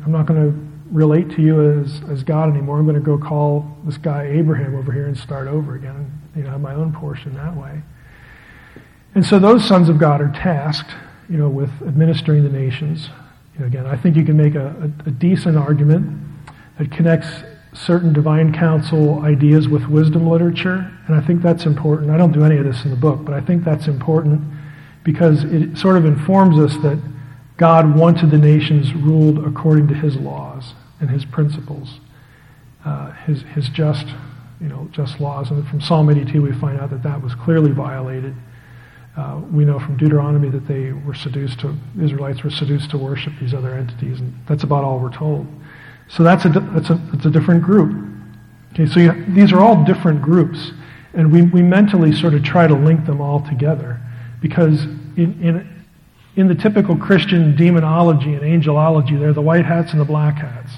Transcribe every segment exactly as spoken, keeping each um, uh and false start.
I'm not going to relate to you as, as God anymore. I'm going to go call this guy Abraham over here and start over again, and, you know, have my own portion that way. And so those sons of God are tasked, you know, with administering the nations. You know, again, I think you can make a, a, a decent argument that connects certain divine counsel ideas with wisdom literature, and I think that's important. I don't do any of this in the book, but I think that's important because it sort of informs us that God wanted the nations ruled according to His laws and His principles, uh, His His just, you know, just laws. And from Psalm eighty-two, we find out that that was clearly violated. Uh, we know from Deuteronomy that they were seduced to, the Israelites were seduced to worship these other entities, and that's about all we're told. So that's a that's a that's a different group. Okay, so you, these are all different groups, and we we mentally sort of try to link them all together because in in in the typical Christian demonology and angelology, they're the white hats and the black hats.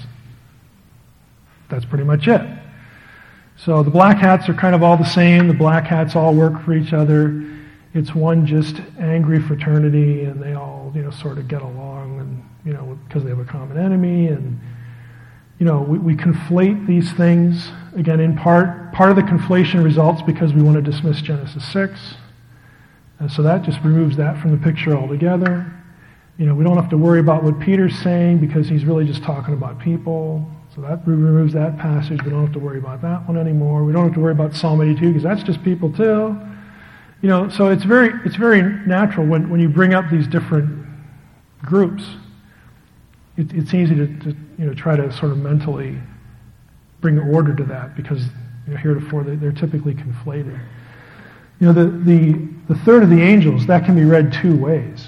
That's pretty much it. So the black hats are kind of all the same. The black hats all work for each other. It's one just angry fraternity, and they all, you know, sort of get along, and, you know, because they have a common enemy, and, you know, we, we conflate these things. Again, in part, part of the conflation results because we want to dismiss Genesis six, and so that just removes that from the picture altogether. You know, we don't have to worry about what Peter's saying because he's really just talking about people. So that removes that passage. We don't have to worry about that one anymore. We don't have to worry about Psalm eighty-two because that's just people too. You know, so it's very it's very natural when, when you bring up these different groups. It, it's easy to, to you know try to sort of mentally bring order to that because, you know, heretofore they, they're typically conflated. You know, the, the the third of the angels, that can be read two ways.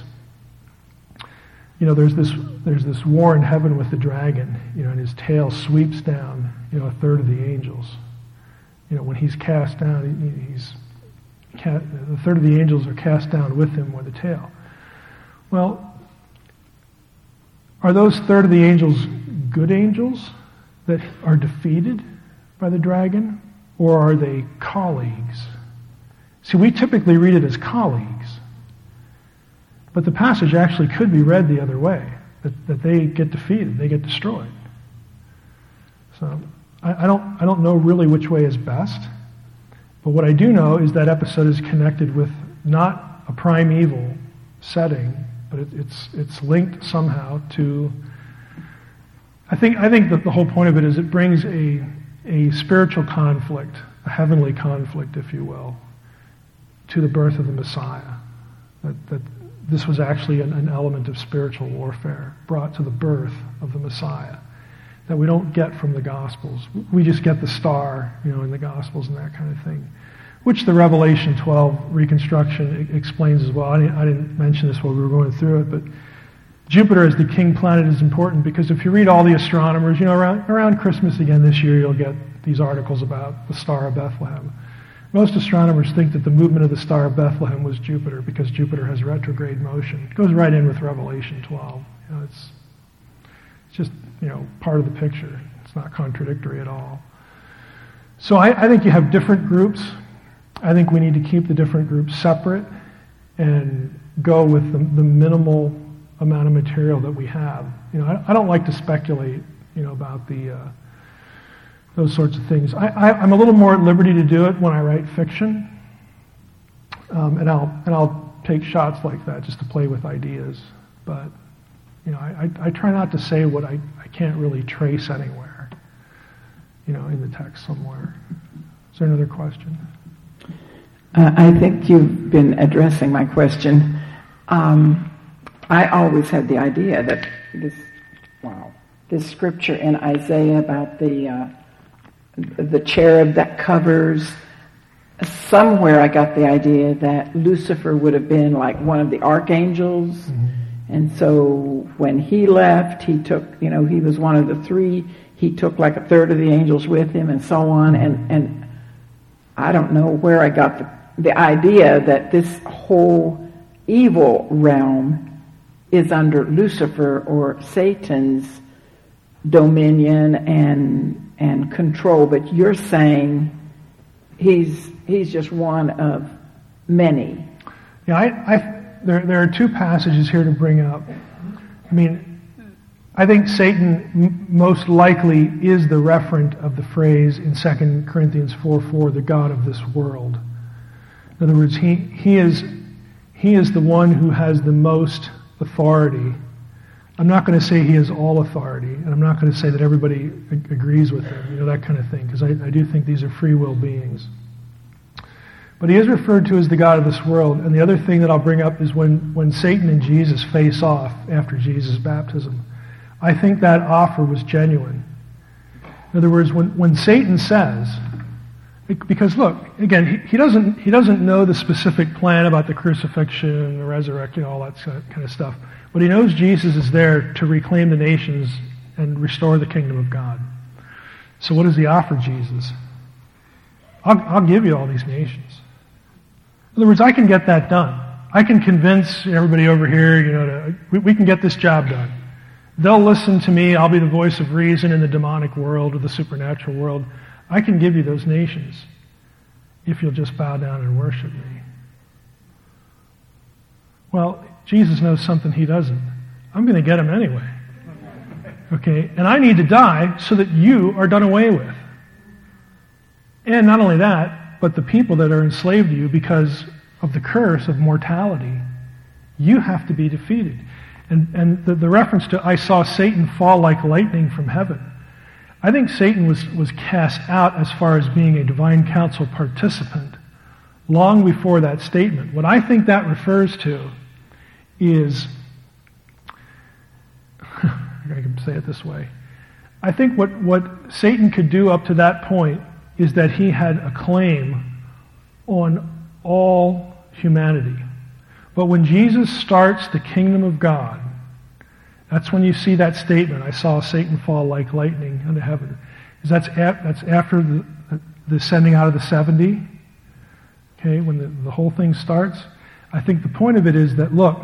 You know, there's this there's this war in heaven with the dragon, you know, and his tail sweeps down, you know, a third of the angels. You know, when he's cast down, he, he's cast, the third of the angels are cast down with him with the tail. Well, are those third of the angels good angels that are defeated by the dragon, or are they colleagues? See, we typically read it as colleagues. But the passage actually could be read the other way, that, that they get defeated, they get destroyed. So I, I don't I don't know really which way is best, but what I do know is that episode is connected with not a primeval setting, but it, it's it's linked somehow to. I think I think that the whole point of it is it brings a a spiritual conflict, a heavenly conflict, if you will, to the birth of the Messiah. That that. This was actually an, an element of spiritual warfare brought to the birth of the Messiah that we don't get from the Gospels. We just get the star, you know, in the Gospels and that kind of thing, which the Revelation twelve reconstruction explains as well. I didn't, I didn't mention this while we were going through it, but Jupiter as the king planet is important because if you read all the astronomers, you know, around, around Christmas again this year, you'll get these articles about the Star of Bethlehem. Most astronomers think that the movement of the Star of Bethlehem was Jupiter because Jupiter has retrograde motion. It goes right in with Revelation twelve. You know, it's, it's just, you know, part of the picture. It's not contradictory at all. So I, I think you have different groups. I think we need to keep the different groups separate and go with the, the minimal amount of material that we have. You know, I, I don't like to speculate, you know, about the uh, those sorts of things. I, I, I'm a little more at liberty to do it when I write fiction, um, and I'll and I'll take shots like that just to play with ideas. But you know, I, I, I try not to say what I, I can't really trace anywhere, you know, in the text somewhere. Is there another question? Uh, I think you've been addressing my question. Um, I always had the idea that this, wow, this scripture in Isaiah about the uh, the cherub that covers, somewhere I got the idea that Lucifer would have been like one of the archangels. Mm-hmm. And so when he left, he took, you know, he was one of the three. He took like a third of the angels with him and so on. And, and I don't know where I got the, the idea that this whole evil realm is under Lucifer or Satan's dominion and and control, but you're saying he's he's just one of many. Yeah, I, I there there are two passages here to bring up. I mean, I think Satan m- most likely is the referent of the phrase in Second Corinthians four four, the God of this world. In other words, he, he is he is the one who has the most authority. I'm not going to say he has all authority, and I'm not going to say that everybody ag- agrees with him, you know, that kind of thing, because I, I do think these are free will beings. But he is referred to as the God of this world, and the other thing that I'll bring up is when, when Satan and Jesus face off after Jesus' baptism. I think that offer was genuine. In other words, when, when Satan says, because look, again, he, he doesn't he doesn't know the specific plan about the crucifixion, the resurrection, all that kind of stuff. But he knows Jesus is there to reclaim the nations and restore the kingdom of God. So what does he offer Jesus? I'll, I'll give you all these nations. In other words, I can get that done. I can convince everybody over here, you know, to, we, we can get this job done. They'll listen to me. I'll be the voice of reason in the demonic world or the supernatural world. I can give you those nations if you'll just bow down and worship me. Well, Jesus knows something he doesn't. I'm going to get him anyway. Okay? And I need to die so that you are done away with. And not only that, but the people that are enslaved to you because of the curse of mortality, you have to be defeated. And, and the, the reference to, I saw Satan fall like lightning from heaven. I think Satan was, was cast out as far as being a divine council participant long before that statement. What I think that refers to is, I can say it this way, I think what, what Satan could do up to that point is that he had a claim on all humanity. But when Jesus starts the kingdom of God, that's when you see that statement, I saw Satan fall like lightning into heaven. Is that's, a, that's after the, the sending out of the seventy, okay, when the, the whole thing starts. I think the point of it is that, look,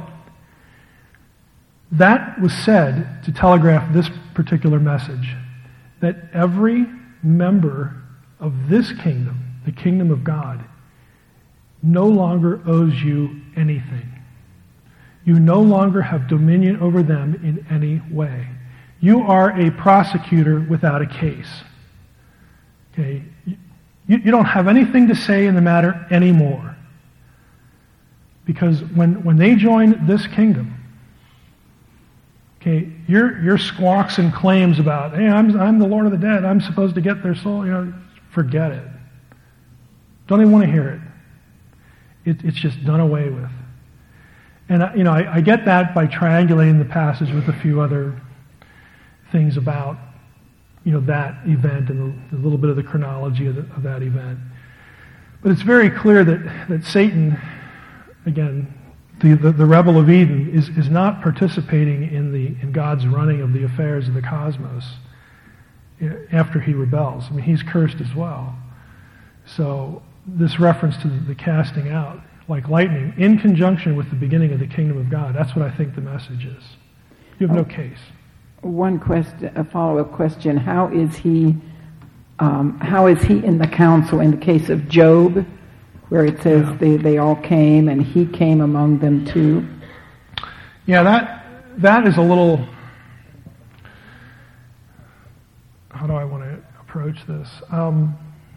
that was said to telegraph this particular message, that every member of this kingdom, the kingdom of God, no longer owes you anything. You no longer have dominion over them in any way. You are a prosecutor without a case. Okay? You, you don't have anything to say in the matter anymore. Because when, when they join this kingdom, okay, your your squawks and claims about, hey, I'm I'm the Lord of the dead, I'm supposed to get their soul, you know, forget it. Don't even want to hear it. it it's just done away with. And, you know, I, I get that by triangulating the passage with a few other things about, you know, that event and a, a little bit of the chronology of, the, of that event. But it's very clear that, that Satan, again, the, the, the rebel of Eden, is, is not participating in the in God's running of the affairs of the cosmos after he rebels. I mean, he's cursed as well. So this reference to the, the casting out, like lightning, in conjunction with the beginning of the kingdom of God. That's what I think the message is. You have no case. One question, a follow-up question. How is he, um, how is he in the council in the case of Job, where it says yeah. they, they all came and he came among them too? Yeah, that that is a little, how do I want to approach this? Um,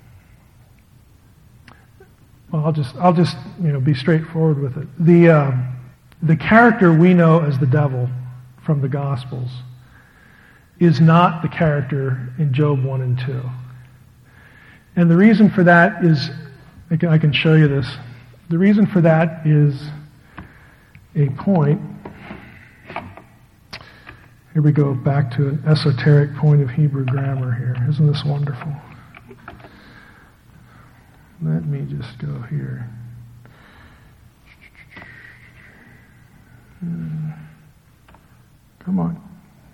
Well, I'll just I'll just you know be straightforward with it. The uh, the character we know as the devil from the Gospels is not the character in Job one and two. And the reason for that is, I can, I can show you this. The reason for that is a point. Here we go back to an esoteric point of Hebrew grammar here. Isn't this wonderful? Let me just go here. Come on.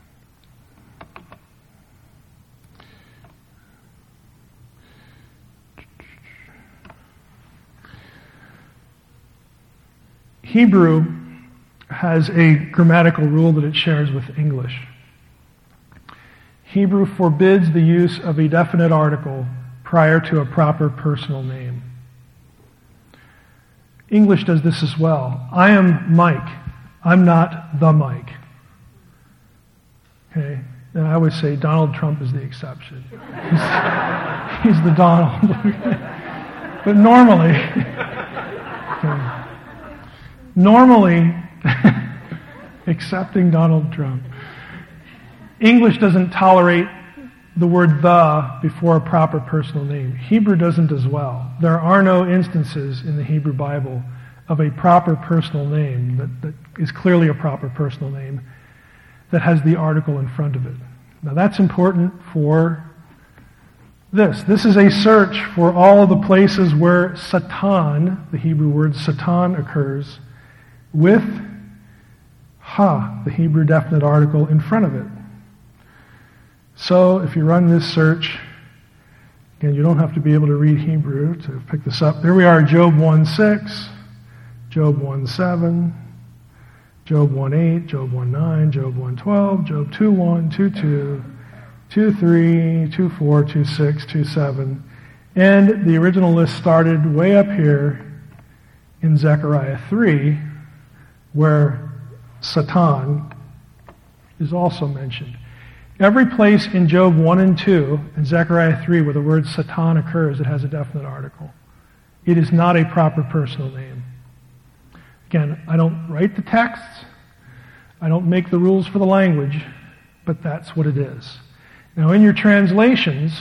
Hebrew has a grammatical rule that it shares with English. Hebrew forbids the use of a definite article prior to a proper personal name. English does this as well. I am Mike. I'm not the Mike. Okay? And I would say Donald Trump is the exception. He's, he's the Donald. But normally, okay, normally, accepting Donald Trump, English doesn't tolerate the word the before a proper personal name. Hebrew doesn't as well. There are no instances in the Hebrew Bible of a proper personal name that, that is clearly a proper personal name that has the article in front of it. Now that's important for this. This is a search for all of the places where Satan, the Hebrew word Satan, occurs with ha, the Hebrew definite article, in front of it. So if you run this search, again, you don't have to be able to read Hebrew to pick this up. There we are, Job one six, Job one seven, Job one eight, Job one nine, Job one twelve, Job two one, two two, two three, two four, two six, two seven. And the original list started way up here in Zechariah three, where Satan is also mentioned. Every place in Job one and two and Zechariah three where the word Satan occurs, it has a definite article. It is not a proper personal name. Again, I don't write the texts. I don't make the rules for the language, but that's what it is. Now, in your translations,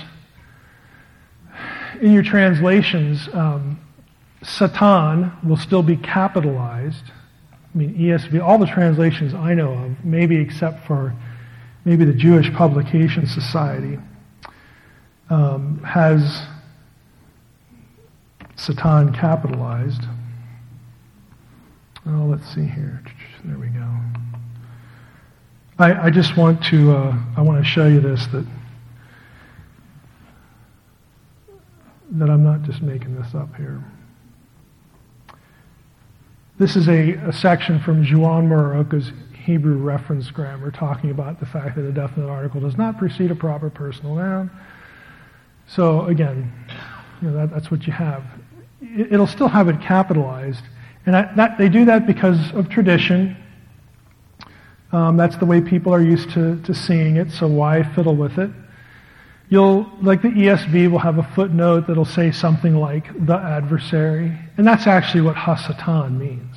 in your translations, um, Satan will still be capitalized. I mean, E S V, all the translations I know of, maybe except for maybe the Jewish Publication Society, um, has Satan capitalized. Oh, let's see here. There we go. I, I just want to, uh, I want to show you this, that that I'm not just making this up here. This is a, a section from Juan Muraoka's Hebrew reference grammar talking about the fact that a definite article does not precede a proper personal noun. So again, you know, that, that's what you have. It, it'll still have it capitalized. And that, that, they do that because of tradition. Um, that's the way people are used to, to seeing it, so why fiddle with it? You'll, like the E S V will have a footnote that'll say something like the adversary, and that's actually what ha-Satan means.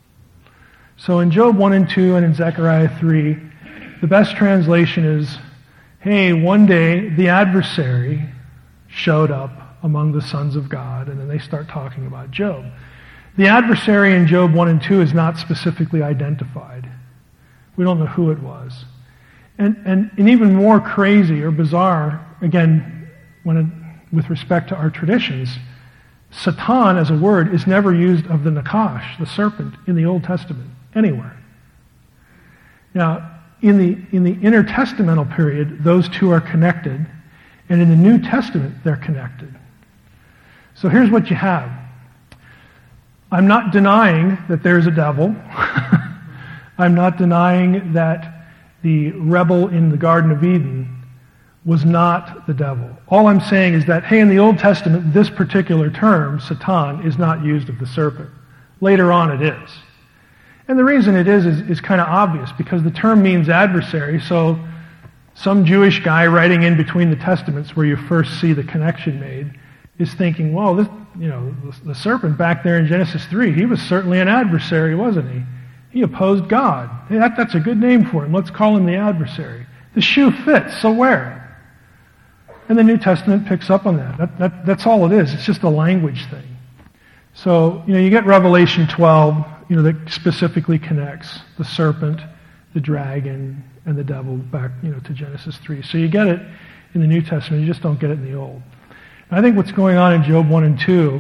So in Job one and two and in Zechariah three, the best translation is, hey, one day the adversary showed up among the sons of God, and then they start talking about Job. The adversary in Job one and two is not specifically identified. We don't know who it was. And, and, and even more crazy or bizarre, again, when it, with respect to our traditions, Satan as a word is never used of the Nakash, the serpent, in the Old Testament, anywhere. Now, in the, in the intertestamental period, those two are connected, and in the New Testament, they're connected. So here's what you have. I'm not denying that there's a devil. I'm not denying that the rebel in the Garden of Eden was not the devil. All I'm saying is that, hey, in the Old Testament, this particular term, Satan, is not used of the serpent. Later on it is. And the reason it is is, is kind of obvious, because the term means adversary, so some Jewish guy writing in between the Testaments where you first see the connection made is thinking, well, this, you know, the, the serpent back there in Genesis three, he was certainly an adversary, wasn't he? He opposed God. Hey, that, that's a good name for him. Let's call him the adversary. The shoe fits, so wear it. And the New Testament picks up on that. That, that. That's all it is. It's just a language thing. So, you know, you get Revelation twelve, you know, that specifically connects the serpent, the dragon, and the devil back, you know, to Genesis three. So you get it in the New Testament. You just don't get it in the Old. And I think what's going on in Job one and two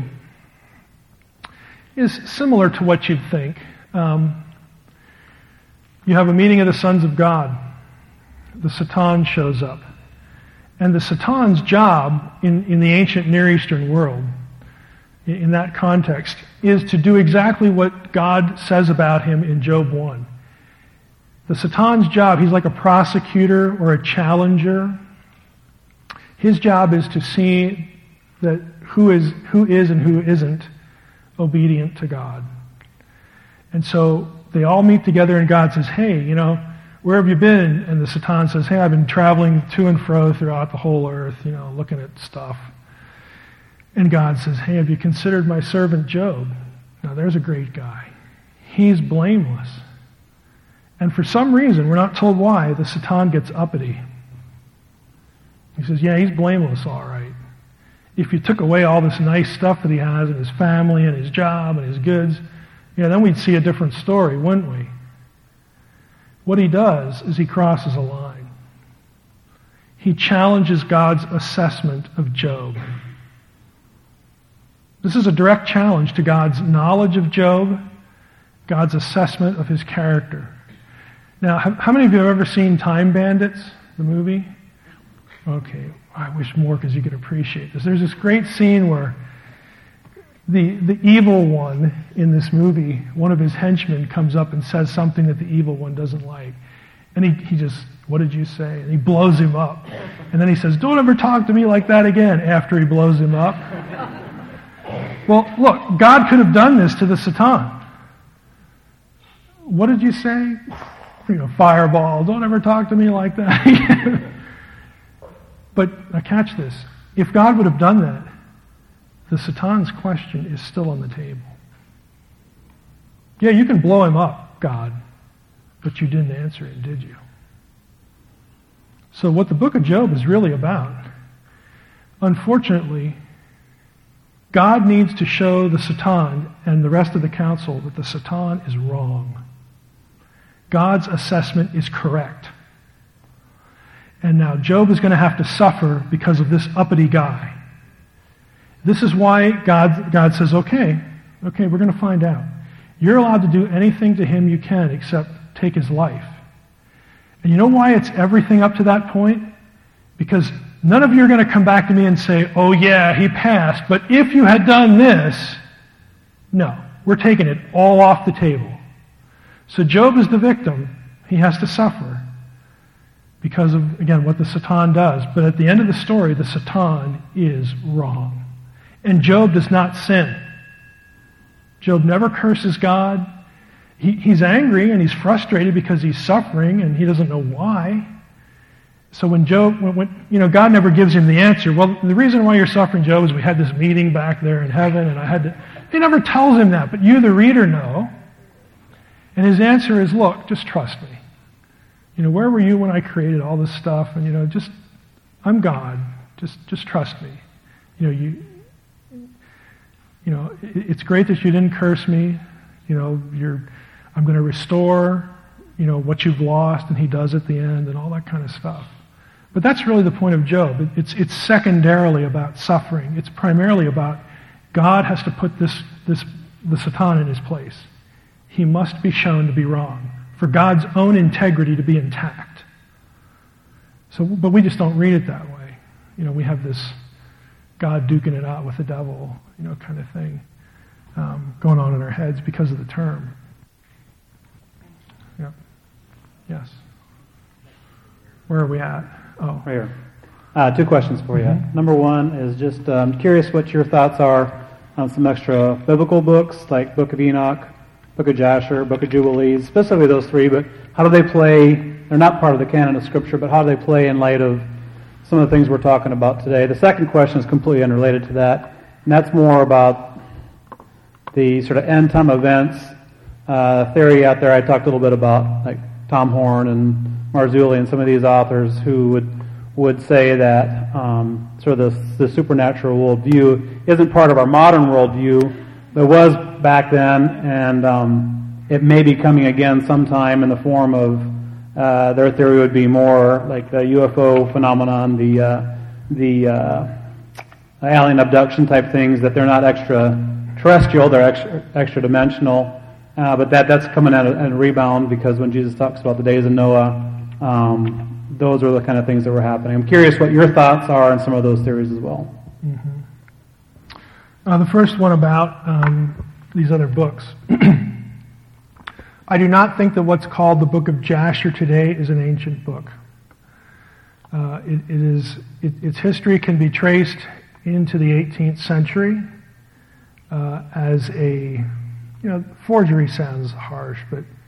is similar to what you'd think. Um, You have a meeting of the sons of God. The Satan shows up. And the Satan's job in, in the ancient Near Eastern world, in, in that context, is to do exactly what God says about him in Job one. The Satan's job, he's like a prosecutor or a challenger. His job is to see that who is, who is and who isn't obedient to God. And so they all meet together and God says, hey, you know, where have you been? And the Satan says, hey, I've been traveling to and fro throughout the whole earth, you know, looking at stuff. And God says, hey, have you considered my servant Job? Now, there's a great guy. He's blameless. And for some reason, we're not told why, the Satan gets uppity. He says, yeah, he's blameless, all right. If you took away all this nice stuff that he has and his family and his job and his goods, yeah, then we'd see a different story, wouldn't we? What he does is he crosses a line. He challenges God's assessment of Job. This is a direct challenge to God's knowledge of Job, God's assessment of his character. Now, how many of you have ever seen Time Bandits, the movie? Okay, I wish more because you could appreciate this. There's this great scene where the, the evil one in this movie, one of his henchmen comes up and says something that the evil one doesn't like. And he, he just, what did you say? And he blows him up. And then he says, don't ever talk to me like that again, after he blows him up. Well, look, God could have done this to the Satan. What did you say? You know, fireball, don't ever talk to me like that. But now catch this. If God would have done that, the Satan's question is still on the table. Yeah, you can blow him up, God, but you didn't answer it, did you? So what the book of Job is really about, unfortunately, God needs to show the Satan and the rest of the council that the Satan is wrong. God's assessment is correct. And now Job is going to have to suffer because of this uppity guy. This is why God, God says, okay, okay, we're going to find out. You're allowed to do anything to him you can except take his life. And you know why it's everything up to that point? Because none of you are going to come back to me and say, oh yeah, he passed, but if you had done this, no, we're taking it all off the table. So Job is the victim. He has to suffer because of, again, what the Satan does. But at the end of the story, the Satan is wrong. And Job does not sin. Job never curses God. He, he's angry and he's frustrated because he's suffering and he doesn't know why. So when Job, when, when, you know, God never gives him the answer. Well, the reason why you're suffering, Job, is we had this meeting back there in heaven and I had to, he never tells him that, but you, the reader, know. And his answer is, look, just trust me. You know, where were you when I created all this stuff? And, you know, just, I'm God. Just, just trust me. You know, you, you know, it, it's great that you didn't curse me. You know, you're, I'm going to restore, you know, what you've lost, and he does at the end, and all that kind of stuff. But that's really the point of Job. It, it's, it's secondarily about suffering. It's primarily about God has to put this, this, the Satan in his place. He must be shown to be wrong for God's own integrity to be intact. So, but we just don't read it that way. You know, we have this God duking it out with the devil, you know, kind of thing um, going on in our heads because of the term. Yeah. Yes. Where are we at? Oh, right here. Uh, two questions for you. Mm-hmm. Number one is just um, curious what your thoughts are on some extra biblical books like Book of Enoch, Book of Jasher, Book of Jubilees, specifically those three, but how do they play, they're not part of the canon of Scripture, but how do they play in light of some of the things we're talking about today? The second question is completely unrelated to that, and that's more about the sort of end-time events uh, theory out there. I talked a little bit about, like Tom Horn and Marzulli and some of these authors who would would say that um, sort of the, the supernatural worldview isn't part of our modern worldview. There was back then, and um, it may be coming again sometime in the form of, uh, their theory would be more like the U F O phenomenon, the uh, the uh, alien abduction type things, that they're not extraterrestrial, they're extra, extra dimensional, uh, but that, that's coming at a, at a rebound because when Jesus talks about the days of Noah, um, those are the kind of things that were happening. I'm curious what your thoughts are on some of those theories as well. Mm-hmm. Uh, the first one about um, these other books. I do not think that what's called the Book of Jasher today is an ancient book. Uh, it, it is it, its history can be traced into the eighteenth century uh, as a, you know, forgery sounds harsh, but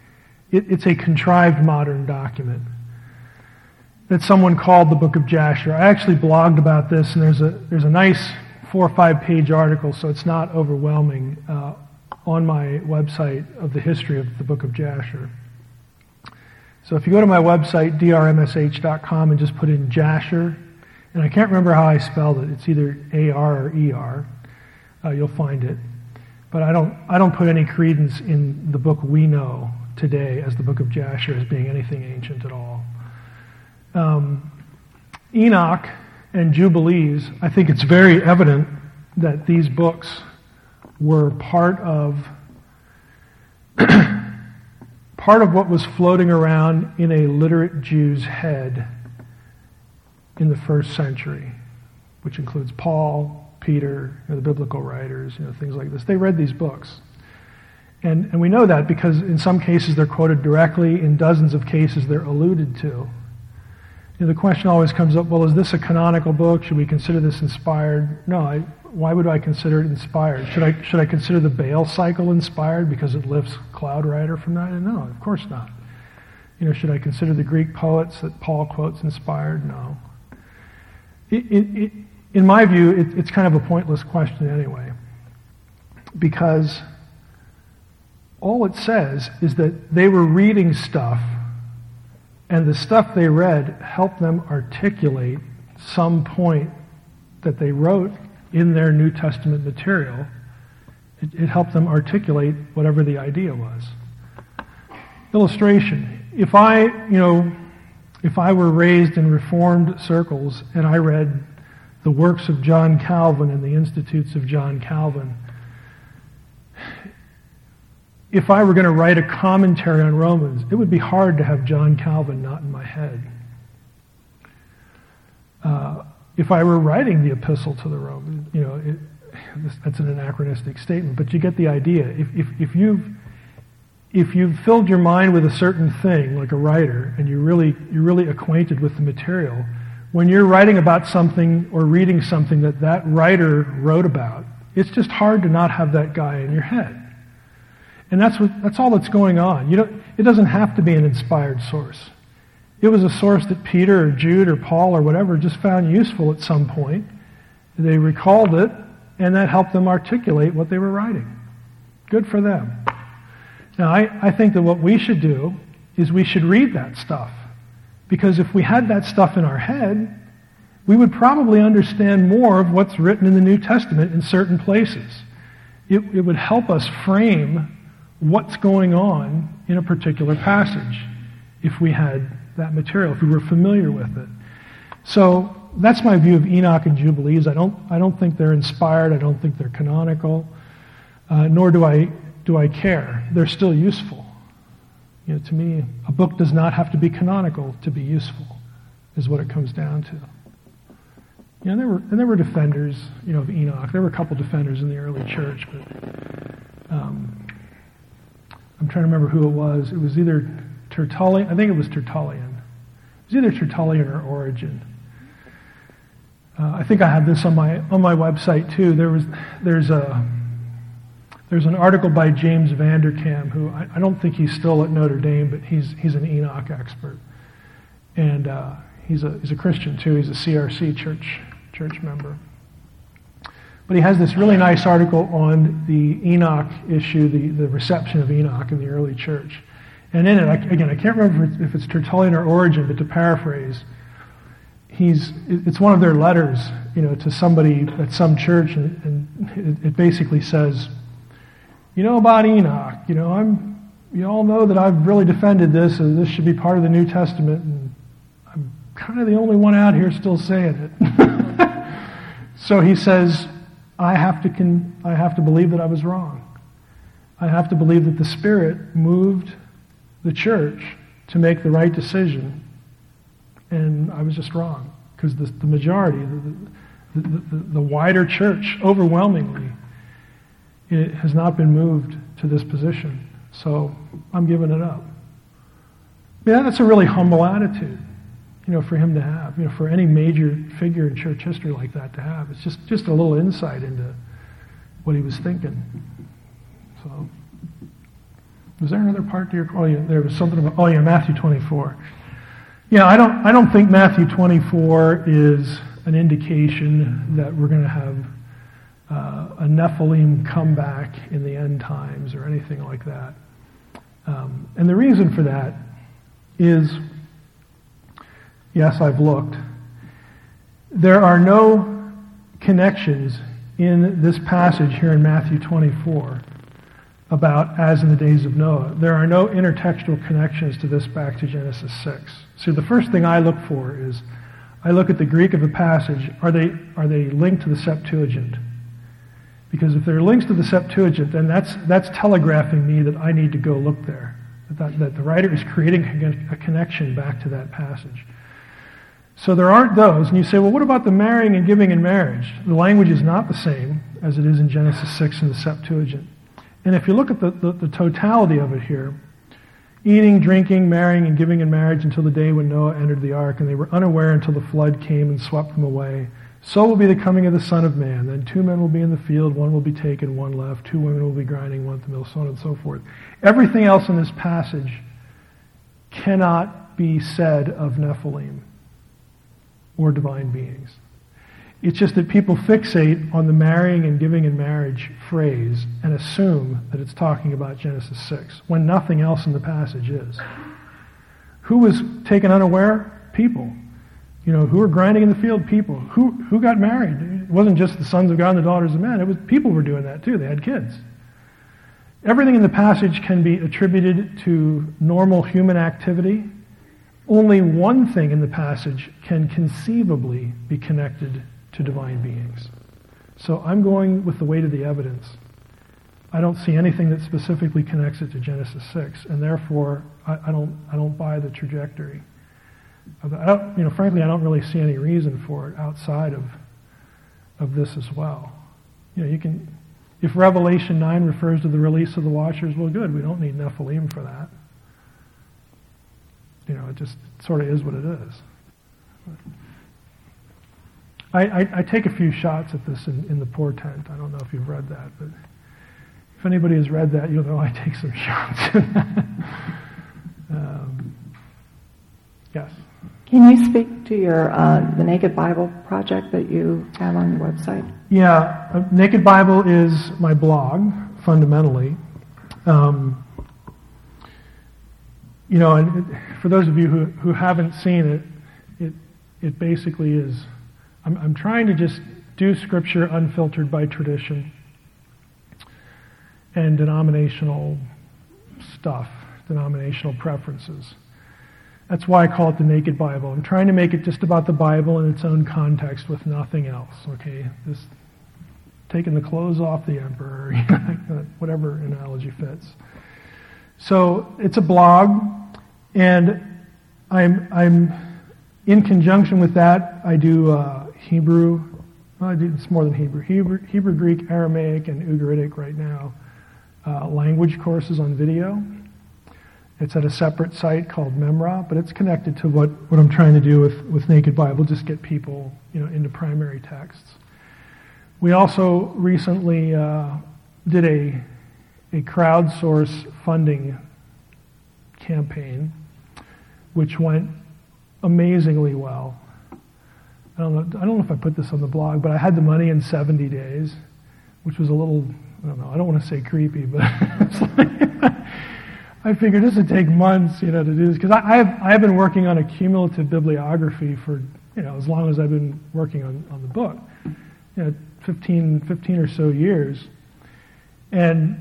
it, it's a contrived modern document that someone called the Book of Jasher. I actually blogged about this, and there's a there's a nice four or five page article, so it's not overwhelming, uh, on my website of the history of the Book of Jasher. So if you go to my website, d r m s h dot com, and just put in Jasher, and I can't remember how I spelled it. It's either A R or E R. Uh, you'll find it. But I don't I don't put any credence in the book we know today as the Book of Jasher as being anything ancient at all. Um, Enoch and Jubilees, I think it's very evident that these books were part of part of what was floating around in a literate Jew's head in the first century, which includes Paul, Peter, you know, the biblical writers, you know, things like this. They read these books. And, and we know that because in some cases they're quoted directly, in dozens of cases they're alluded to. You know, the question always comes up, well, is this a canonical book? Should we consider this inspired? No, I, why would I consider it inspired? Should I should I consider the Baal cycle inspired because it lifts Cloud Rider from that? No, of course not. You know, should I consider the Greek poets that Paul quotes inspired? No. It, it, it, in my view, it, it's kind of a pointless question anyway, because all it says is that they were reading stuff, and the stuff they read helped them articulate some point that they wrote in their New Testament material. It, it helped them articulate whatever the idea was. Illustration. If I, you know, if I were raised in Reformed circles and I read the works of John Calvin and the Institutes of John Calvin, if I were going to write a commentary on Romans, it would be hard to have John Calvin not in my head. Uh, if I were writing the epistle to the Romans, you know, it, this, that's an anachronistic statement, but you get the idea. If, if, if you've if you've filled your mind with a certain thing, like a writer, and you really you're really acquainted with the material, when you're writing about something or reading something that that writer wrote about, it's just hard to not have that guy in your head. And that's what, that's all that's going on. You don't, it doesn't have to be an inspired source. It was a source that Peter or Jude or Paul or whatever just found useful at some point. They recalled it, and that helped them articulate what they were writing. Good for them. Now, I, I think that what we should do is we should read that stuff. Because if we had that stuff in our head, we would probably understand more of what's written in the New Testament in certain places. It, it would help us frame what's going on in a particular passage if we had that material, if we were familiar with it. So that's my view of Enoch and Jubilees. I don't I don't think they're inspired. I don't think they're canonical. Uh, nor do I do I care. They're still useful. You know, to me, a book does not have to be canonical to be useful, is what it comes down to. You know, there were and there were defenders, you know, of Enoch. There were a couple defenders in the early church, but um, I'm trying to remember who it was. It was either Tertullian. I think it was Tertullian. It was either Tertullian or Origen. Uh, I think I have this on my on my website too. There was there's a there's an article by James Vanderkam, who I, I don't think he's still at Notre Dame, but he's he's an Enoch expert, and uh, he's a he's a Christian too. He's a C R C church church member. But he has this really nice article on the Enoch issue, the, the reception of Enoch in the early church. And in it, I, again, I can't remember if it's Tertullian or Origen, but to paraphrase, he's it's one of their letters, you know, to somebody at some church, and, and it, it basically says, you know about Enoch, you know, I'm, you all know that I've really defended this, and this should be part of the New Testament, and I'm kind of the only one out here still saying it. So he says, I have to con- I have to believe that I was wrong. I have to believe that the Spirit moved the church to make the right decision, and I was just wrong, because the, the majority, the, the, the, the wider church, overwhelmingly, it has not been moved to this position. So I'm giving it up. Yeah, that's a really humble attitude, you know, for him to have, you know, for any major figure in church history like that to have. It's just, just a little insight into what he was thinking. So, Was there another part to your? Oh, yeah, there was something about. Oh, yeah, Matthew twenty-four. Yeah, I don't. I don't think Matthew twenty-four is an indication that we're going to have uh, a Nephilim comeback in the end times or anything like that. Um, and the reason for that is, yes, I've looked. There are no connections in this passage here in Matthew twenty-four about as in the days of Noah. There are no intertextual connections to this back to Genesis six. So the first thing I look for is I look at the Greek of the passage. Are they are they linked to the Septuagint? Because if they're links to the Septuagint, then that's that's telegraphing me that I need to go look there. That, that the writer is creating a connection back to that passage. So there aren't those. And you say, well, what about the marrying and giving in marriage? The language is not the same as it is in Genesis six in the Septuagint. And if you look at the, the, the totality of it here, eating, drinking, marrying, and giving in marriage until the day when Noah entered the ark, and they were unaware until the flood came and swept them away. So will be the coming of the Son of Man. Then two men will be in the field, one will be taken, one left. Two women will be grinding, one at the mill, so on and so forth. Everything else in this passage cannot be said of Nephilim or divine beings. It's just that people fixate on the marrying and giving in marriage phrase and assume that it's talking about Genesis six, when nothing else in the passage is. Who was taken unaware? People. You know, who were grinding in the field? People. Who who got married? It wasn't just the sons of God and the daughters of men. It was people were doing that too. They had kids. Everything in the passage can be attributed to normal human activity. Only one thing in the passage can conceivably be connected to divine beings. So I'm going with the weight of the evidence. I don't see anything that specifically connects it to Genesis six, and therefore I, I don't I don't buy the trajectory. I don't, you know, frankly, I don't really see any reason for it outside of of this as well. You know, you can, if Revelation nine refers to the release of the watchers, well, good. We don't need Nephilim for that. You know, it just sort of is what it is. I, I, I take a few shots at this in, in the Poor Tent. I don't know if you've read that, but if anybody has read that, you'll know I take some shots in that. um, yes? Can you speak to your uh, the Naked Bible project that you have on your website? Yeah, uh, Naked Bible is my blog, fundamentally. Um, you know, and it, for those of you who, who haven't seen it, it it basically is, I'm, I'm trying to just do Scripture unfiltered by tradition and denominational stuff, denominational preferences. That's why I call it the Naked Bible. I'm trying to make it just about the Bible in its own context with nothing else, okay? Just taking the clothes off the emperor, whatever analogy fits. So it's a blog, and I'm I'm in conjunction with that, I do uh, Hebrew, well, I do, it's more than Hebrew, Hebrew, Hebrew, Greek, Aramaic, and Ugaritic right now, uh, language courses on video. It's at a separate site called Memra, but it's connected to what, what I'm trying to do with, with Naked Bible, just get people, you know, into primary texts. We also recently uh, did a a crowdsource funding campaign, which went amazingly well. I don't know. I don't know if I put this on the blog, but I had the money in seventy days, which was a little, I don't know. I don't want to say creepy, but it's like, I figured this would take months, you know, to do this, because I have I have been working on a cumulative bibliography for, you know, as long as I've been working on, on the book, you know, fifteen, fifteen or so years, and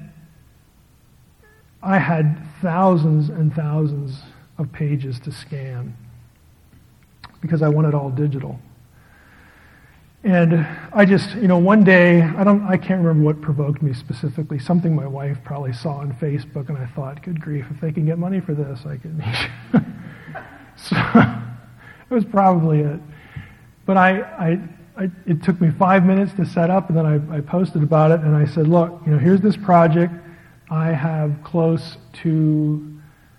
I had thousands and thousands of pages to scan because I want it all digital. And I just, you know, one day, I don't, I can't remember what provoked me specifically. Something my wife probably saw on Facebook, and I thought, good grief, if they can get money for this, I can. So it was probably it. But I, I, I, it took me five minutes to set up, and then I, I posted about it, and I said, look, you know, here's this project. I have close to,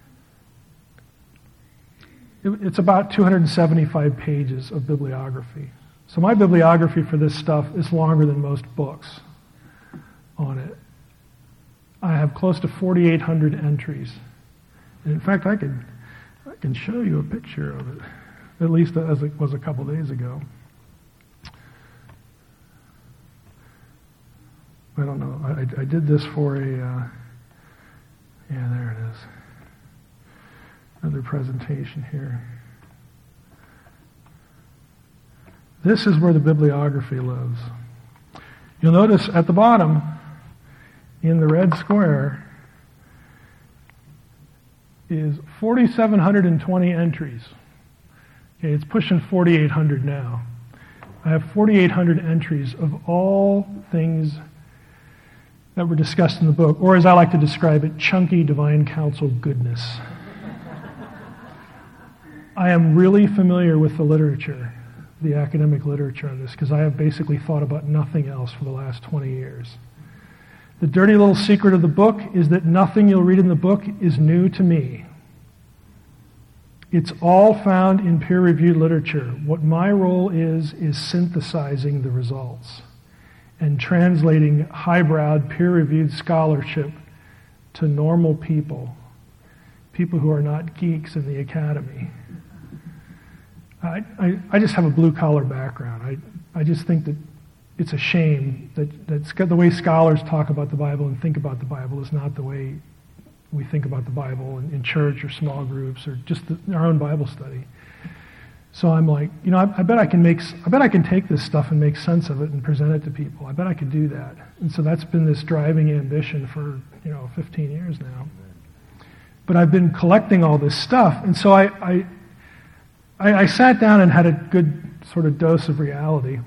it, it's about two hundred seventy-five pages of bibliography. So my bibliography for this stuff is longer than most books on it. I have close to forty-eight hundred entries. And in fact, I can, I can show you a picture of it, at least as it was a couple days ago. I don't know. I, I did this for a, uh, yeah, there it is. Another presentation here. This is where the bibliography lives. You'll notice at the bottom, in the red square, is four thousand seven hundred twenty entries. Okay, it's pushing forty-eight hundred now. I have forty-eight hundred entries of all things that were discussed in the book, or as I like to describe it, chunky divine counsel goodness. I am really familiar with the literature, the academic literature on this, because I have basically thought about nothing else for the last twenty years. The dirty little secret of the book is that nothing you'll read in the book is new to me. It's all found in peer-reviewed literature. What my role is, is synthesizing the results and translating highbrowed, peer-reviewed scholarship to normal people, people who are not geeks in the academy. I, I, I just have a blue-collar background. I, I just think that it's a shame that, that the way scholars talk about the Bible and think about the Bible is not the way we think about the Bible in, in church or small groups or just the, our own Bible study. So I'm like, you know, I, I bet I can make, I bet I can take this stuff and make sense of it and present it to people. I bet I could do that. And so that's been this driving ambition for, you know, fifteen years now. But I've been collecting all this stuff, and so I, I, I, I sat down and had a good sort of dose of reality.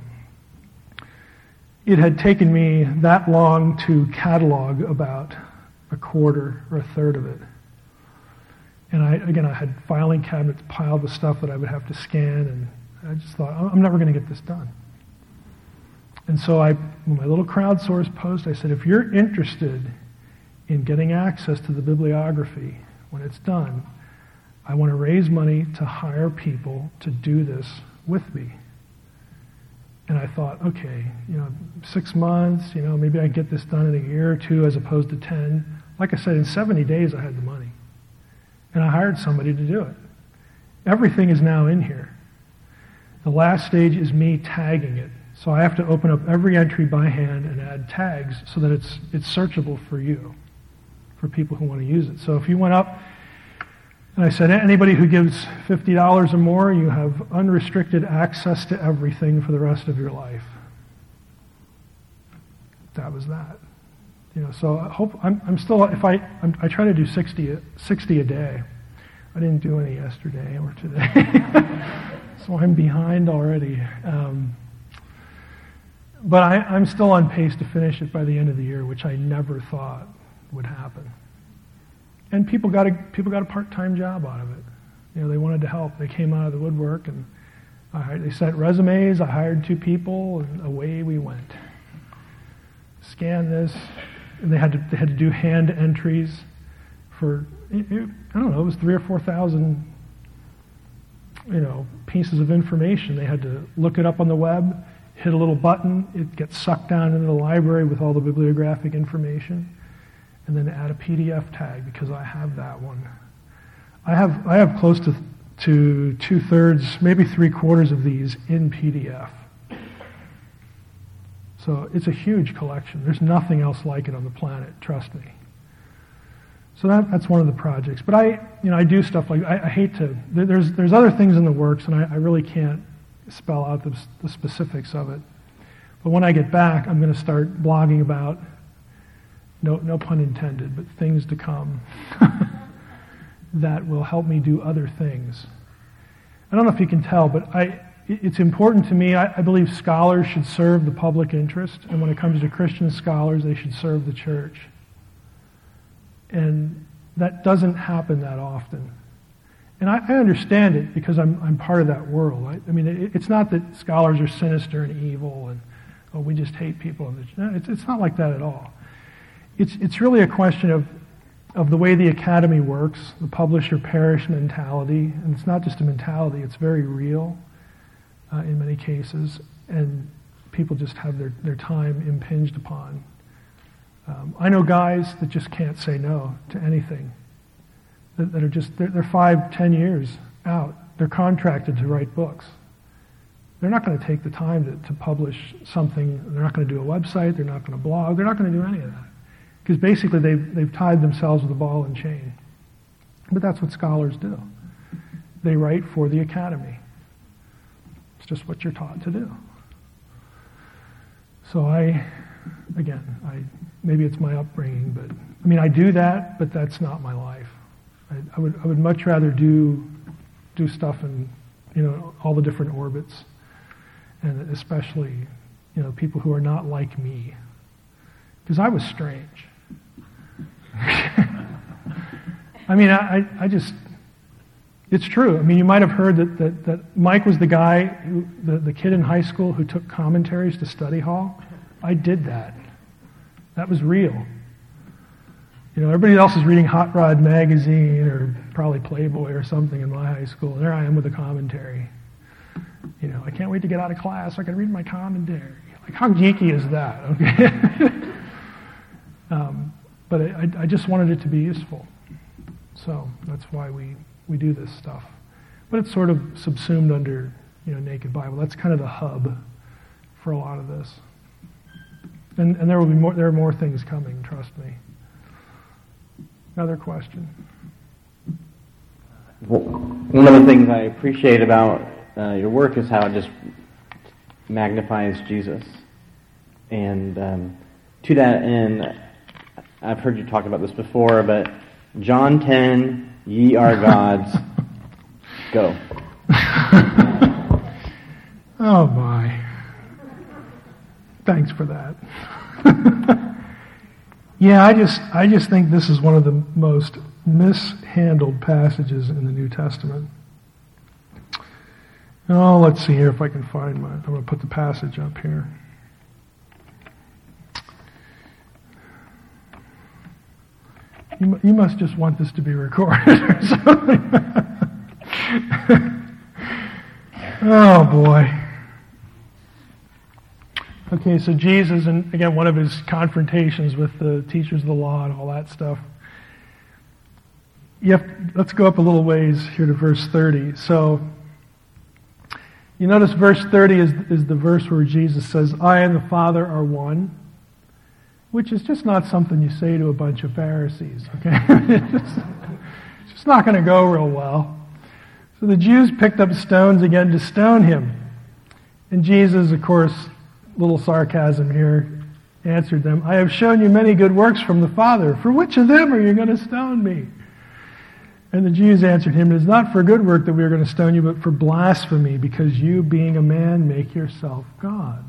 It had taken me that long to catalog about a quarter or a third of it. And I, again, I had filing cabinets piled with stuff that I would have to scan, and I just thought, I'm never going to get this done. And so I, in my little crowdsourced post, I said, if you're interested in getting access to the bibliography when it's done, I want to raise money to hire people to do this with me. And I thought, okay, you know, six months, you know, maybe I can get this done in a year or two as opposed to ten. Like I said, in seventy days I had the money. And I hired somebody to do it. Everything is now in here. The last stage is me tagging it. So I have to open up every entry by hand and add tags so that it's it's searchable for you, for people who want to use it. So if you went up and I said, anybody who gives fifty dollars or more, you have unrestricted access to everything for the rest of your life. That was that. You know, so I hope I'm, I'm still. If I I'm, I try to do sixty, sixty a day. I didn't do any yesterday or today, so I'm behind already. Um, but I, I'm still on pace to finish it by the end of the year, which I never thought would happen. And people got a people got a part-time job out of it. You know, they wanted to help. They came out of the woodwork, and I, they sent resumes. I hired two people, and away we went. Scan this. And they had to they had to do hand entries for it, it, I don't know, it was three or four thousand you know pieces of information. They had to look it up on the web, hit a little button, it gets sucked down into the library with all the bibliographic information, and then add a P D F tag because I have that one. I have I have close to to two thirds, maybe three quarters of these in P D F. So it's a huge collection. There's nothing else like it on the planet, trust me. So that, that's one of the projects. But I, you know, I do stuff like, I, I hate to, there's there's other things in the works, and I, I really can't spell out the, the specifics of it. But when I get back, I'm going to start blogging about, no, no pun intended, but things to come that will help me do other things. I don't know if you can tell, but I... It's important to me. I, I believe scholars should serve the public interest, and when it comes to Christian scholars, they should serve the church. And that doesn't happen that often. And I, I understand it because I'm I'm part of that world. I, I mean, it, it's not that scholars are sinister and evil and oh, we just hate people. No, it's it's not like that at all. It's it's really a question of of the way the academy works, the publisher-perish mentality, and it's not just a mentality; it's very real. Uh, in many cases, and people just have their, their time impinged upon Um, I know guys that just can't say no to anything. That, that are just, they're, they're five, ten years out. They're contracted to write books. They're not going to take the time to, to publish something. They're not going to do a website. They're not going to blog. They're not going to do any of that. Because basically they've, they've tied themselves with a ball and chain. But that's what scholars do. They write for the academy. It's just what you're taught to do. So I, again, I maybe it's my upbringing, but I mean I do that, but that's not my life. I, I would I would much rather do do stuff in you know all the different orbits, and especially you know people who are not like me, because I was strange. I mean I, I just. It's true. I mean, you might have heard that, that, that Mike was the guy, who, the, the kid in high school who took commentaries to study hall. I did that. That was real. You know, everybody else is reading Hot Rod magazine or probably Playboy or something in my high school. And there I am with a commentary. You know, I can't wait to get out of class so I can read my commentary. Like, how geeky is that? Okay. um, but I, I just wanted it to be useful. So that's why we... we do this stuff. But it's sort of subsumed under, you know, Naked Bible. That's kind of the hub for a lot of this. And and there will be more there are more things coming, trust me. Another question. Well, one of the things I appreciate about uh, your work is how it just magnifies Jesus. And um, to that end, I've heard you talk about this before, but John ten, ye are gods. Go. Oh my. Thanks for that. yeah, I just I just think this is one of the most mishandled passages in the New Testament. Oh, let's see here if I can find my I'm going to put the passage up here. You, you must just want this to be recorded or something. Oh, boy. Okay, so Jesus, and again, one of his confrontations with the teachers of the law and all that stuff. You have, let's go up a little ways here to verse thirty. So, you notice verse thirty is, is the verse where Jesus says, I and the Father are one. Which is just not something you say to a bunch of Pharisees, okay? it's, just, it's just not going to go real well. So the Jews picked up stones again to stone him. And Jesus, of course, little sarcasm here, answered them, I have shown you many good works from the Father. For which of them are you going to stone me? And the Jews answered him, it is not for good work that we are going to stone you, but for blasphemy, because you, being a man, make yourself God.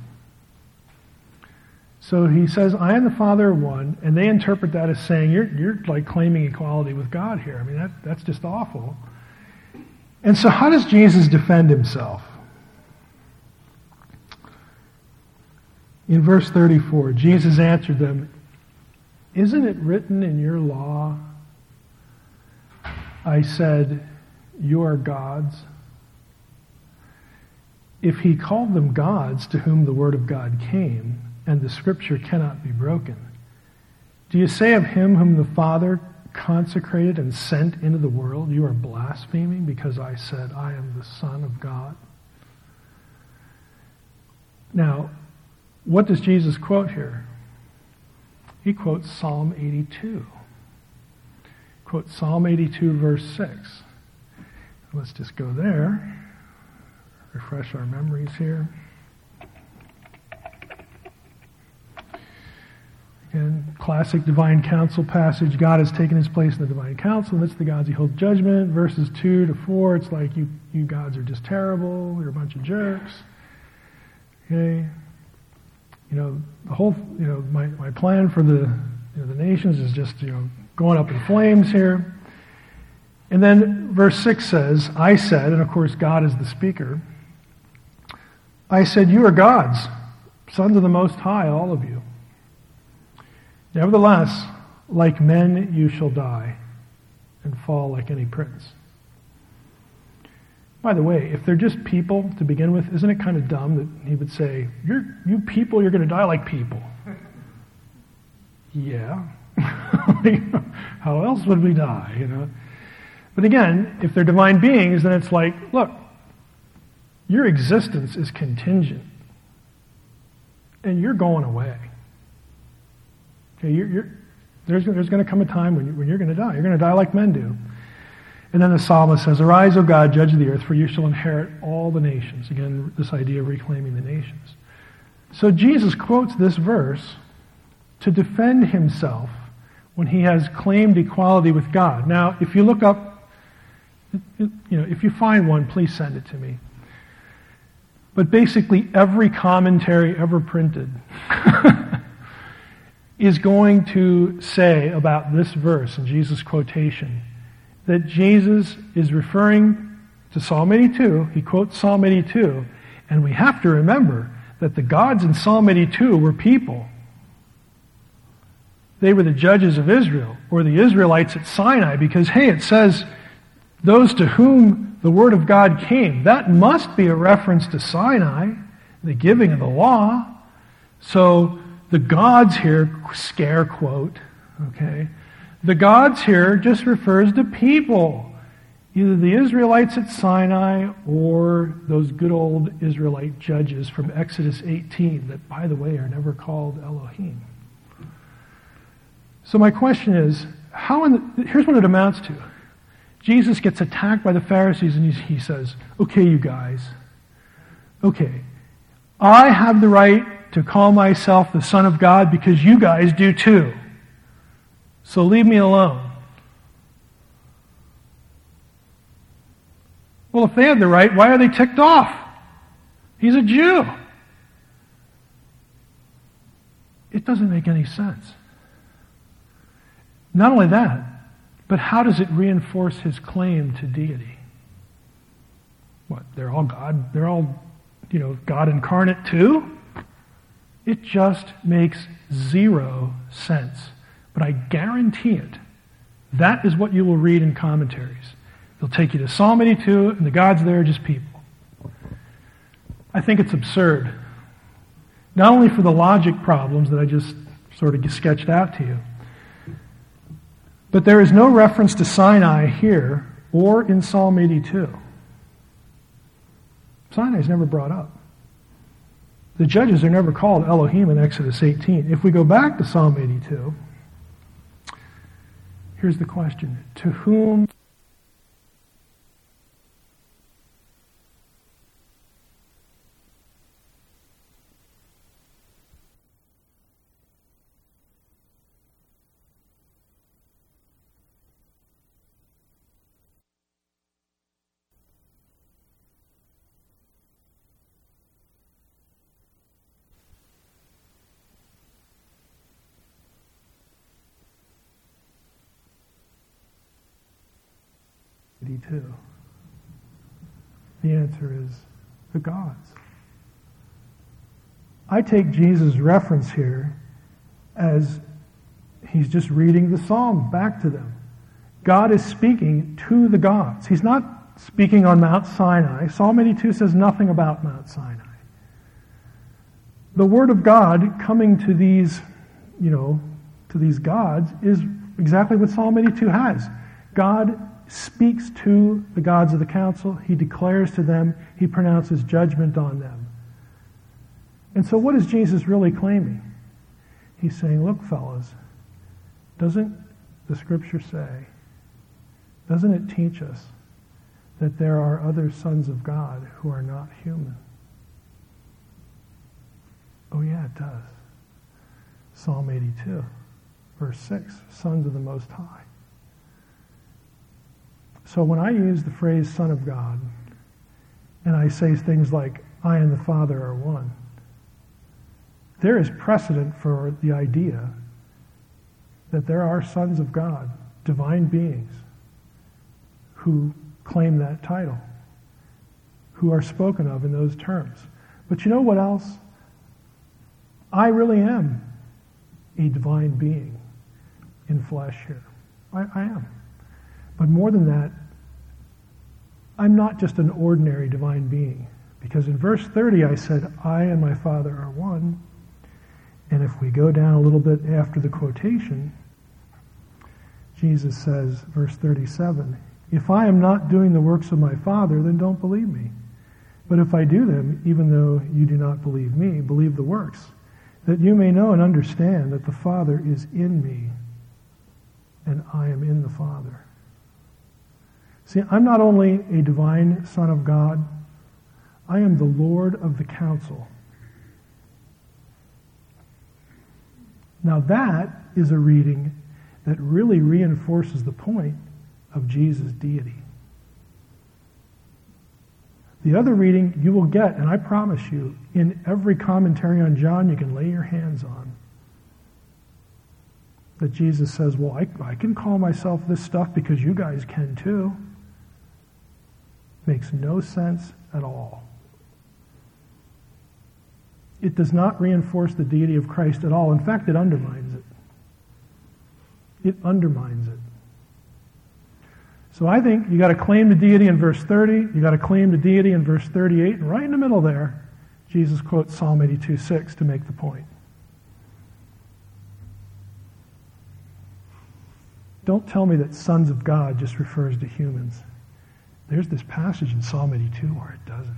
So he says, I and the Father are one, and they interpret that as saying, you're, you're like claiming equality with God here. I mean, that, that's just awful. And so how does Jesus defend himself? In verse thirty-four, Jesus answered them, isn't it written in your law, I said, you are gods? If he called them gods to whom the word of God came, and the scripture cannot be broken, do you say of him whom the Father consecrated and sent into the world, you are blaspheming because I said, I am the Son of God? Now, what does Jesus quote here? He quotes Psalm eighty-two. Quotes Psalm eighty-two, verse six. Let's just go there. Refresh our memories here. Again, classic divine council passage. God has taken his place in the divine council. Amidst the gods he holds judgment. Verses two to four, it's like you, you gods are just terrible. You're a bunch of jerks. Okay. You know, the whole, you know, my, my plan for the, you know, the nations is just, you know, going up in flames here. And then verse six says, I said, and of course God is the speaker, I said, you are gods, sons of the Most High, all of you. Nevertheless, like men you shall die and fall like any prince. By the way, if they're just people to begin with, isn't it kind of dumb that he would say, you're, you people, you're going to die like people? yeah. How else would we die, you know? But again, if they're divine beings, then it's like, look, your existence is contingent. And you're going away. Okay, you're, you're, there's, there's going to come a time when, you, when you're going to die. You're going to die like men do. And then the psalmist says, arise, O God, judge the earth, for you shall inherit all the nations. Again, this idea of reclaiming the nations. So Jesus quotes this verse to defend himself when he has claimed equality with God. Now, if you look up, you know, if you find one, please send it to me. But basically every commentary ever printed is going to say about this verse in Jesus' quotation that Jesus is referring to Psalm eighty-two. He quotes Psalm eighty-two, and we have to remember that the gods in Psalm eighty-two were people. They were the judges of Israel, or the Israelites at Sinai, because, hey, it says, those to whom the word of God came. That must be a reference to Sinai, the giving of the law. So the gods here, scare quote, okay, the gods here just refers to people, either the Israelites at Sinai or those good old Israelite judges from Exodus eighteen that, by the way, are never called Elohim. So my question is, how in the, here's what it amounts to. Jesus gets attacked by the Pharisees and he, he says, okay, you guys, okay, I have the right to call myself the Son of God because you guys do too. So leave me alone. Well, if they have the right, why are they ticked off? He's a Jew. It doesn't make any sense. Not only that, but how does it reinforce his claim to deity? What, they're all God, they're all, you know, God incarnate too? It just makes zero sense. But I guarantee it, that is what you will read in commentaries. They'll take you to Psalm eighty-two, and the gods there are just people. I think it's absurd. Not only for the logic problems that I just sort of sketched out to you, but there is no reference to Sinai here or in Psalm eighty-two. Sinai is never brought up. The judges are never called Elohim in Exodus eighteen. If we go back to Psalm eighty-two, here's the question. To whom eighty-two? The answer is the gods. I take Jesus' reference here as he's just reading the psalm back to them. God is speaking to the gods. He's not speaking on Mount Sinai. Psalm eighty-two says nothing about Mount Sinai. The word of God coming to these, you know, to these gods is exactly what Psalm eighty-two has. God speaks to the gods of the council. He declares to them. He pronounces judgment on them. And so what is Jesus really claiming? He's saying, look, fellas, doesn't the Scripture say, doesn't it teach us that there are other sons of God who are not human? Oh yeah, it does. Psalm eighty-two, verse six, sons of the Most High. So when I use the phrase Son of God, and I say things like, I and the Father are one, there is precedent for the idea that there are sons of God, divine beings, who claim that title, who are spoken of in those terms. But you know what else? I really am a divine being in flesh here. I, I am. But more than that, I'm not just an ordinary divine being. Because in verse thirty I said, I and my Father are one. And if we go down a little bit after the quotation, Jesus says, verse thirty-seven, if I am not doing the works of my Father, then don't believe me. But if I do them, even though you do not believe me, believe the works, that you may know and understand that the Father is in me, and I am in the Father. See, I'm not only a divine Son of God, I am the Lord of the council. Now that is a reading that really reinforces the point of Jesus' deity. The other reading you will get, and I promise you, in every commentary on John you can lay your hands on, that Jesus says, well, I, I can call myself this stuff because you guys can too. Makes no sense at all. It does not reinforce the deity of Christ at all. In fact, it undermines it. It undermines it. So I think you got to claim the deity in verse thirty, you got to claim the deity in verse thirty-eight, and right in the middle there, Jesus quotes Psalm eighty-two six to make the point. Don't tell me that sons of God just refers to humans. There's this passage in Psalm eighty-two where it doesn't.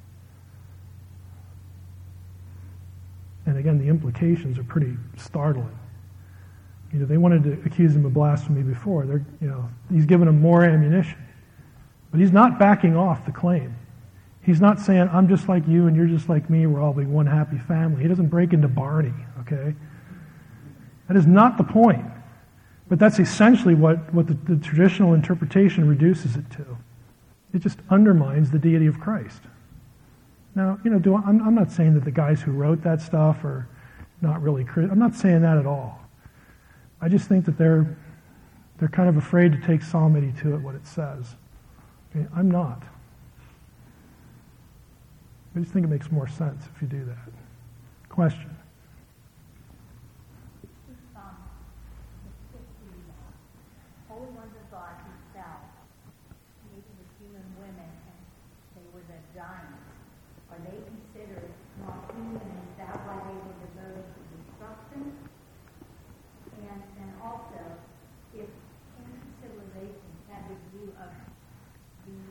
And again, the implications are pretty startling. You know, they wanted to accuse him of blasphemy before. They're, you know, he's given them more ammunition. But he's not backing off the claim. He's not saying, I'm just like you and you're just like me, we're all be one happy family. He doesn't break into Barney, okay? That is not the point. But that's essentially what, what the, the traditional interpretation reduces it to. It just undermines the deity of Christ. Now, you know, do I, I'm, I'm not saying that the guys who wrote that stuff are not really Christian. I'm not saying that at all. I just think that they're they're kind of afraid to take Psalm eighty-two at what it says. Okay, I'm not. I just think it makes more sense if you do that. Question? Um, the, the Holy Ones of God himself, maybe the human women, and they were the giants. Are they considered not human? Is that why they were devoted to destruction? And, and also, if ancient civilizations had the view of these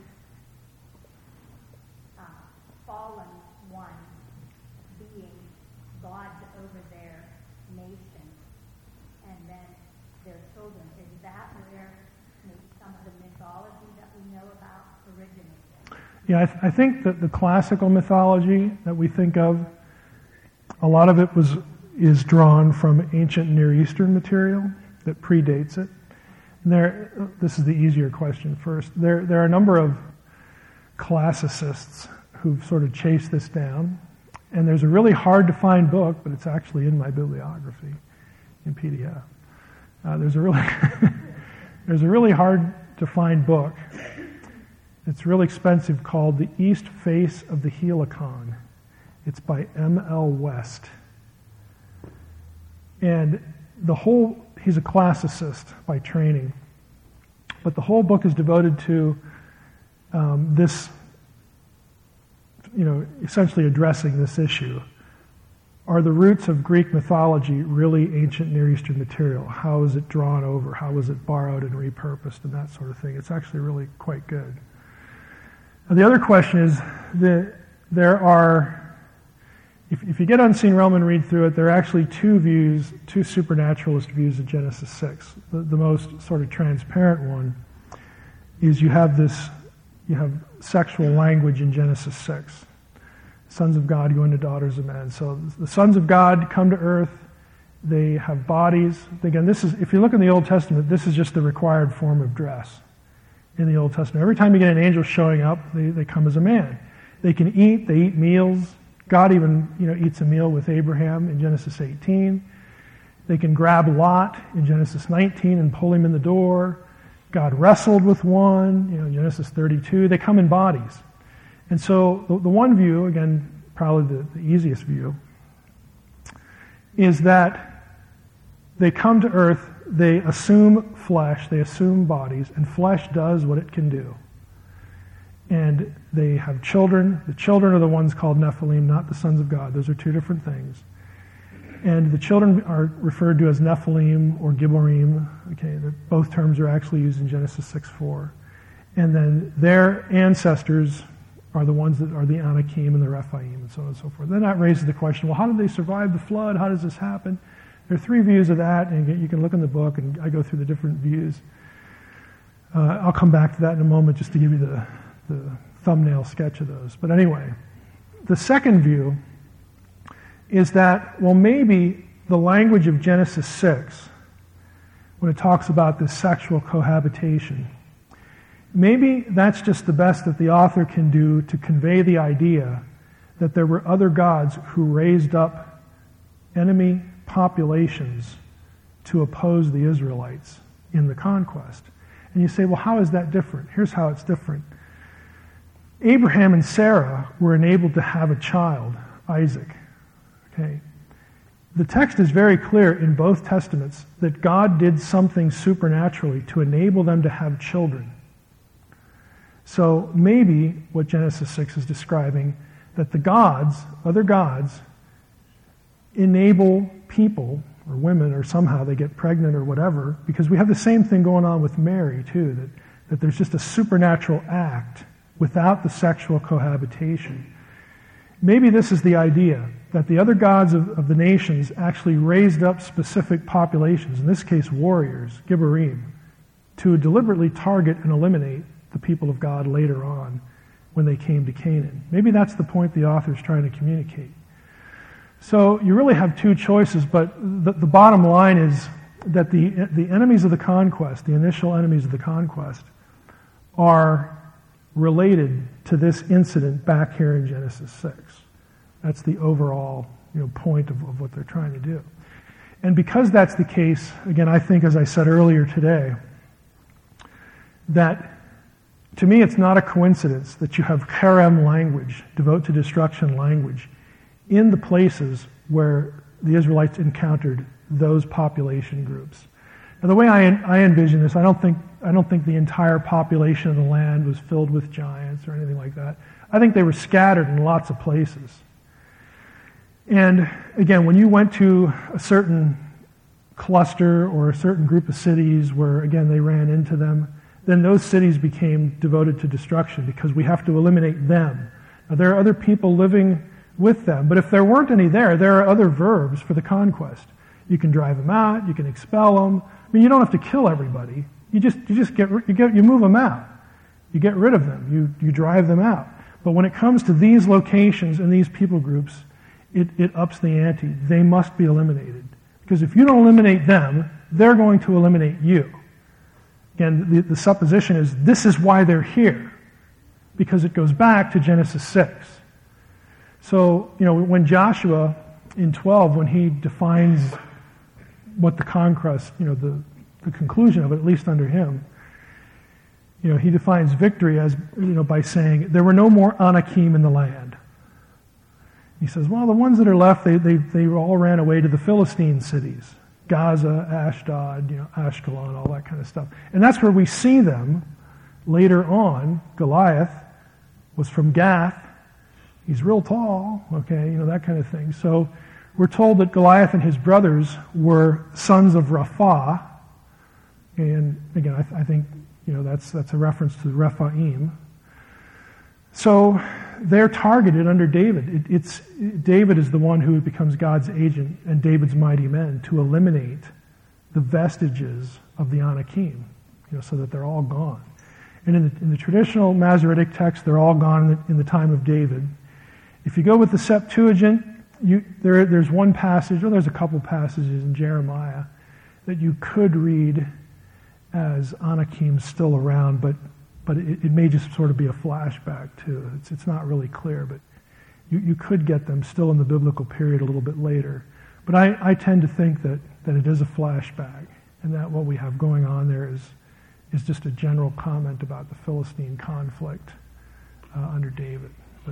uh, fallen ones being gods over their nation, and then their children, is that where maybe some of the mythology that we know about originated? Yeah, I, th- I think that the classical mythology that we think of, a lot of it was is drawn from ancient Near Eastern material that predates it. And there, this is the easier question first. There, there are a number of classicists who've sort of chased this down, and there's a really hard to find book, but it's actually in my bibliography in P D F. Uh, there's a really there's a really hard to find book. It's really expensive, called The East Face of the Helicon. It's by M L West. And the whole, he's a classicist by training, but the whole book is devoted to um, this, you know, essentially addressing this issue. Are the roots of Greek mythology really ancient Near Eastern material? How is it drawn over? How is it borrowed and repurposed and that sort of thing? It's actually really quite good. Now, the other question is that there are, If, if you get Unseen Realm and read through it, there are actually two views, two supernaturalist views of Genesis six. The, the most sort of transparent one is you have this, you have sexual language in Genesis six. Sons of God go into daughters of men. So the sons of God come to earth. They have bodies. Again, this is, if you look in the Old Testament, this is just the required form of dress in the Old Testament. Every time you get an angel showing up, they, they come as a man. They can eat. They eat meals. God even, you know, eats a meal with Abraham in Genesis eighteen. They can grab Lot in Genesis nineteen and pull him in the door. God wrestled with one, you know, Genesis thirty-two. They come in bodies. And so the, the one view, again, probably the, the easiest view, is that they come to earth, they assume flesh, they assume bodies, and flesh does what it can do. And they have children. The children are the ones called Nephilim, not the sons of God. Those are two different things. And the children are referred to as Nephilim or Gibborim. Okay, both terms are actually used in Genesis six four. And then their ancestors are the ones that are the Anakim and the Rephaim and so on and so forth. Then that raises the question, well, how did they survive the flood? How does this happen? There are three views of that, and you can look in the book, and I go through the different views. Uh, I'll come back to that in a moment just to give you the, the thumbnail sketch of those. But anyway, the second view is that, well, maybe the language of Genesis six, when it talks about this sexual cohabitation, maybe that's just the best that the author can do to convey the idea that there were other gods who raised up enemy populations to oppose the Israelites in the conquest. And you say, well, how is that different? Here's how it's different. Abraham and Sarah were enabled to have a child, Isaac. Okay. The text is very clear in both testaments that God did something supernaturally to enable them to have children. So maybe what Genesis six is describing, that the gods, other gods, enable people or women or somehow they get pregnant or whatever, because we have the same thing going on with Mary too, that, that there's just a supernatural act without the sexual cohabitation. Maybe this is the idea, that the other gods of, of the nations actually raised up specific populations, in this case warriors, Gibborim, to deliberately target and eliminate the people of God later on when they came to Canaan. Maybe that's the point the author's trying to communicate. So you really have two choices, but the, the bottom line is that the, the enemies of the conquest, the initial enemies of the conquest, are related to this incident back here in Genesis six. That's the overall, you know, point of, of what they're trying to do. And because that's the case, again, I think, as I said earlier today, that to me it's not a coincidence that you have Cherem language, devote to destruction language, in the places where the Israelites encountered those population groups. Now, the way I, I envision this, I don't think I don't think the entire population of the land was filled with giants or anything like that. I think they were scattered in lots of places. And again, when you went to a certain cluster or a certain group of cities where, again, they ran into them, then those cities became devoted to destruction because we have to eliminate them. Now, there are other people living with them, but if there weren't any there, there are other verbs for the conquest. You can drive them out, you can expel them. I mean, you don't have to kill everybody. You just you just get you get you move them out. You get rid of them. You you drive them out. But when it comes to these locations and these people groups, it, it ups the ante. They must be eliminated. Because if you don't eliminate them, they're going to eliminate you. Again, the, the supposition is this is why they're here. Because it goes back to Genesis six. So, you know, when Joshua in twelve, when he defines what the conquest, you know, the, the conclusion of it, at least under him, you know, he defines victory as, you know, by saying, there were no more Anakim in the land. He says, well, the ones that are left, they, they, they all ran away to the Philistine cities, Gaza, Ashdod, you know, Ashkelon, all that kind of stuff. And that's where we see them later on. Goliath was from Gath. He's real tall, okay, you know, that kind of thing. So we're told that Goliath and his brothers were sons of Rapha. And again, I, th- I think, you know, that's that's a reference to Rephaim. So they're targeted under David. It, it's David is the one who becomes God's agent and David's mighty men to eliminate the vestiges of the Anakim, you know, so that they're all gone. And in the, in the traditional Masoretic text, they're all gone in the, in the time of David. If you go with the Septuagint, you, there, there's one passage, or there's a couple passages in Jeremiah that you could read as Anakim still around, but but it, it may just sort of be a flashback too. It's it's not really clear, but you, you could get them still in the biblical period a little bit later. But I, I tend to think that, that it is a flashback, and that what we have going on there is is just a general comment about the Philistine conflict uh, under David. But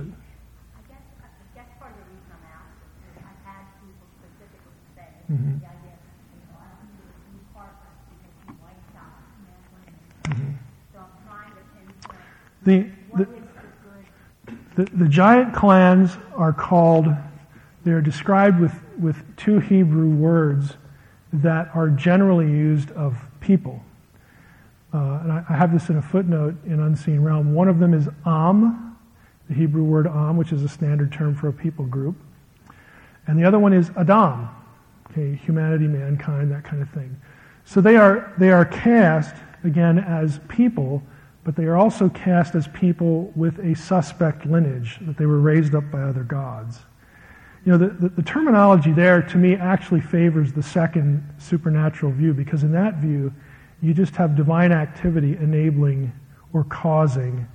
Mm-hmm. The idea, you know, I don't think it was Parker because he wiped out men and women. Mm-hmm. So I'm trying to pinpoint the, what the, is the good. The, the giant clans are called They are described with, with two Hebrew words that are generally used of people. Uh, and I, I have this in a footnote in Unseen Realm. One of them is Am, the Hebrew word Am, which is a standard term for a people group. And the other one is Adam, okay, humanity, mankind, that kind of thing. So they are they are cast, again, as people, but they are also cast as people with a suspect lineage, that they were raised up by other gods. You know, the, the, the terminology there, to me, actually favors the second supernatural view, because in that view, you just have divine activity enabling or causing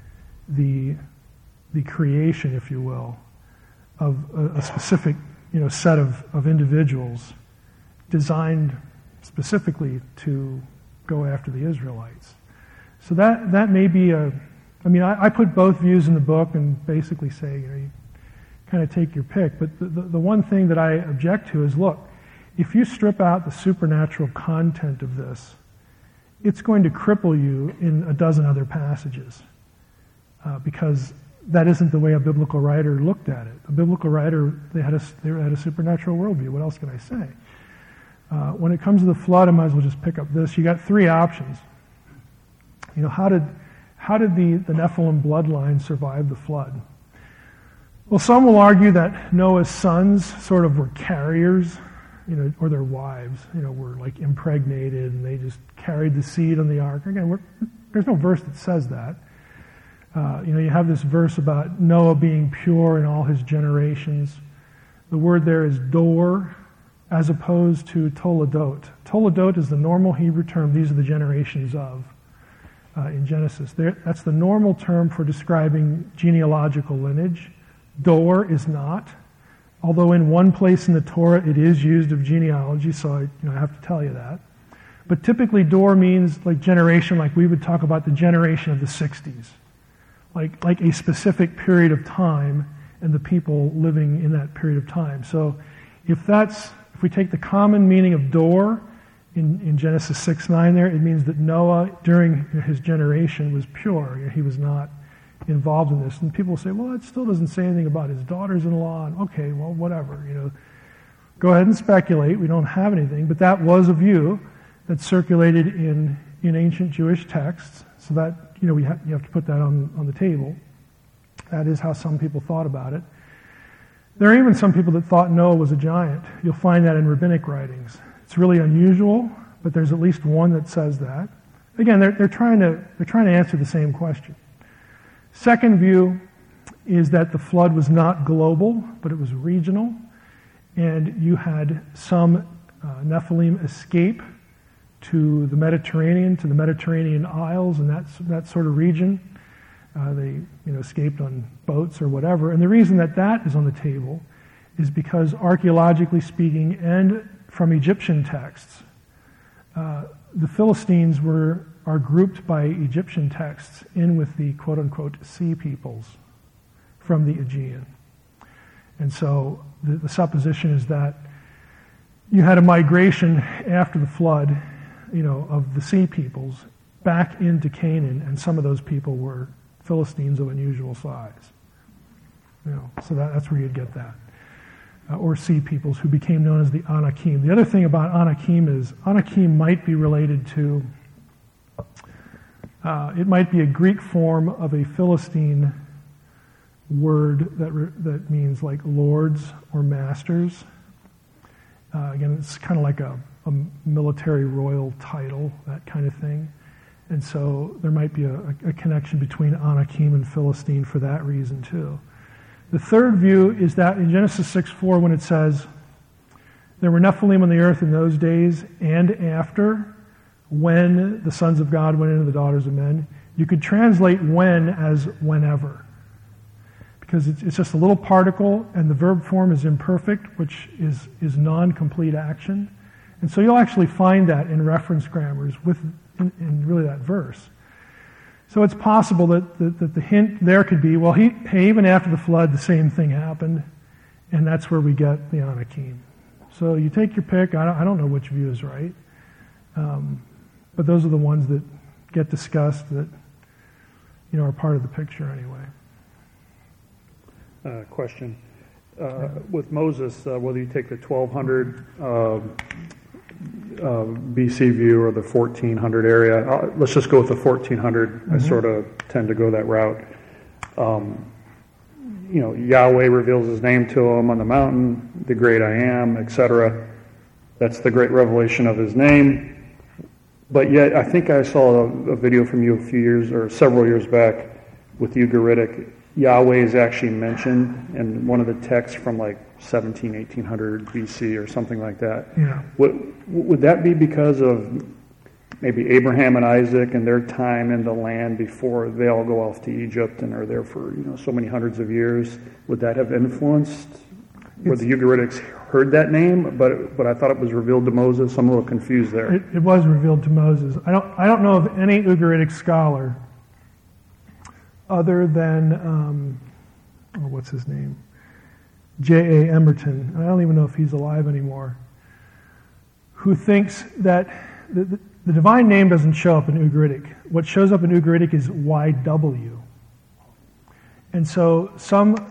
the, the creation, if you will, of a, a specific, you know, set of, of individuals designed specifically to go after the Israelites. So that, that may be a, I mean, I, I put both views in the book and basically say, you know, you kind of take your pick. But the, the, the one thing that I object to is, look, if you strip out the supernatural content of this, it's going to cripple you in a dozen other passages, uh, because that isn't the way a biblical writer looked at it. A biblical writer, they had a, they had a supernatural worldview. What else can I say? Uh, when it comes to the flood, I might as well just pick up this. You got three options. You know, how did how did the, the Nephilim bloodline survive the flood? Well, some will argue that Noah's sons sort of were carriers, you know, or their wives, you know, were like impregnated and they just carried the seed on the ark. Again, we're, there's no verse that says that. Uh, you know, you have this verse about Noah being pure in all his generations. The word there is dor, as opposed to toledot. Toledot is the normal Hebrew term. These are the generations of uh, in Genesis. There, that's the normal term for describing genealogical lineage. Dor is not, although in one place in the Torah it is used of genealogy, so I, you know, I have to tell you that. But typically dor means like generation, like we would talk about the generation of the sixties. Like, like a specific period of time and the people living in that period of time. So if that's, if we take the common meaning of dor in, in Genesis six nine there, it means that Noah, during his generation, was pure. You know, he was not involved in this. And people say, well, it still doesn't say anything about his daughters-in-law. And okay, well, whatever. You know, go ahead and speculate. We don't have anything. But that was a view that circulated in, in ancient Jewish texts. So that, you know, we ha- you have to put that on, on the table. That is how some people thought about it. There are even some people that thought Noah was a giant. You'll find that in rabbinic writings. It's really unusual, but there's at least one that says that. Again, they're, they're trying to they're trying to answer the same question. Second view is that the flood was not global, but it was regional, and you had some uh, Nephilim escape to the Mediterranean, to the Mediterranean Isles, and that that sort of region. Uh, they, you know, escaped on boats or whatever. And the reason that that is on the table is because, archaeologically speaking, and from Egyptian texts, uh, the Philistines were are grouped by Egyptian texts in with the quote-unquote sea peoples from the Aegean. And so the, the supposition is that you had a migration after the flood, you know, of the sea peoples back into Canaan, and some of those people were Philistines of unusual size. You know, so that, that's where you'd get that. Uh, or sea peoples who became known as the Anakim. The other thing about Anakim is Anakim might be related to, uh, it might be a Greek form of a Philistine word that re- that means like lords or masters. Uh, again, it's kind of like a, a military royal title, that kind of thing. And so there might be a, a connection between Anakim and Philistine for that reason too. The third view is that in Genesis six four, when it says, there were Nephilim on the earth in those days and after, when the sons of God went into the daughters of men, you could translate when as whenever. Because it's, it's just a little particle, and the verb form is imperfect, which is, is non-complete action. And so you'll actually find that in reference grammars with in, in really that verse. So it's possible that, that, that the hint there could be, well, he, hey, even after the flood, the same thing happened, and that's where we get the Anakim. So you take your pick. I don't, I don't know which view is right, um, but those are the ones that get discussed that, you know, are part of the picture anyway. Uh, question. uh, with Moses, uh, whether you take the twelve hundred uh, uh, B C view or the fourteen hundred area, uh, let's just go with the fourteen hundred. Mm-hmm. I sort of tend to go that route. Um, you know, Yahweh reveals his name to him on the mountain, the great I am, et cetera. That's the great revelation of his name. But yet, I think I saw a, a video from you a few years or several years back with Ugaritic. Yahweh is actually mentioned in one of the texts from like seventeen, eighteen hundred B C or something like that. Yeah. Would, would that be because of maybe Abraham and Isaac and their time in the land before they all go off to Egypt and are there for, you know, so many hundreds of years? Would that have influenced where the Ugaritics heard that name? But but I thought it was revealed to Moses. I'm a little confused there. It, it was revealed to Moses. I don't I don't know of any Ugaritic scholar other than um, oh, what's his name? J A Emerton. I don't even know if he's alive anymore. Who thinks that the, the, the divine name doesn't show up in Ugaritic. What shows up in Ugaritic is Y W. And so some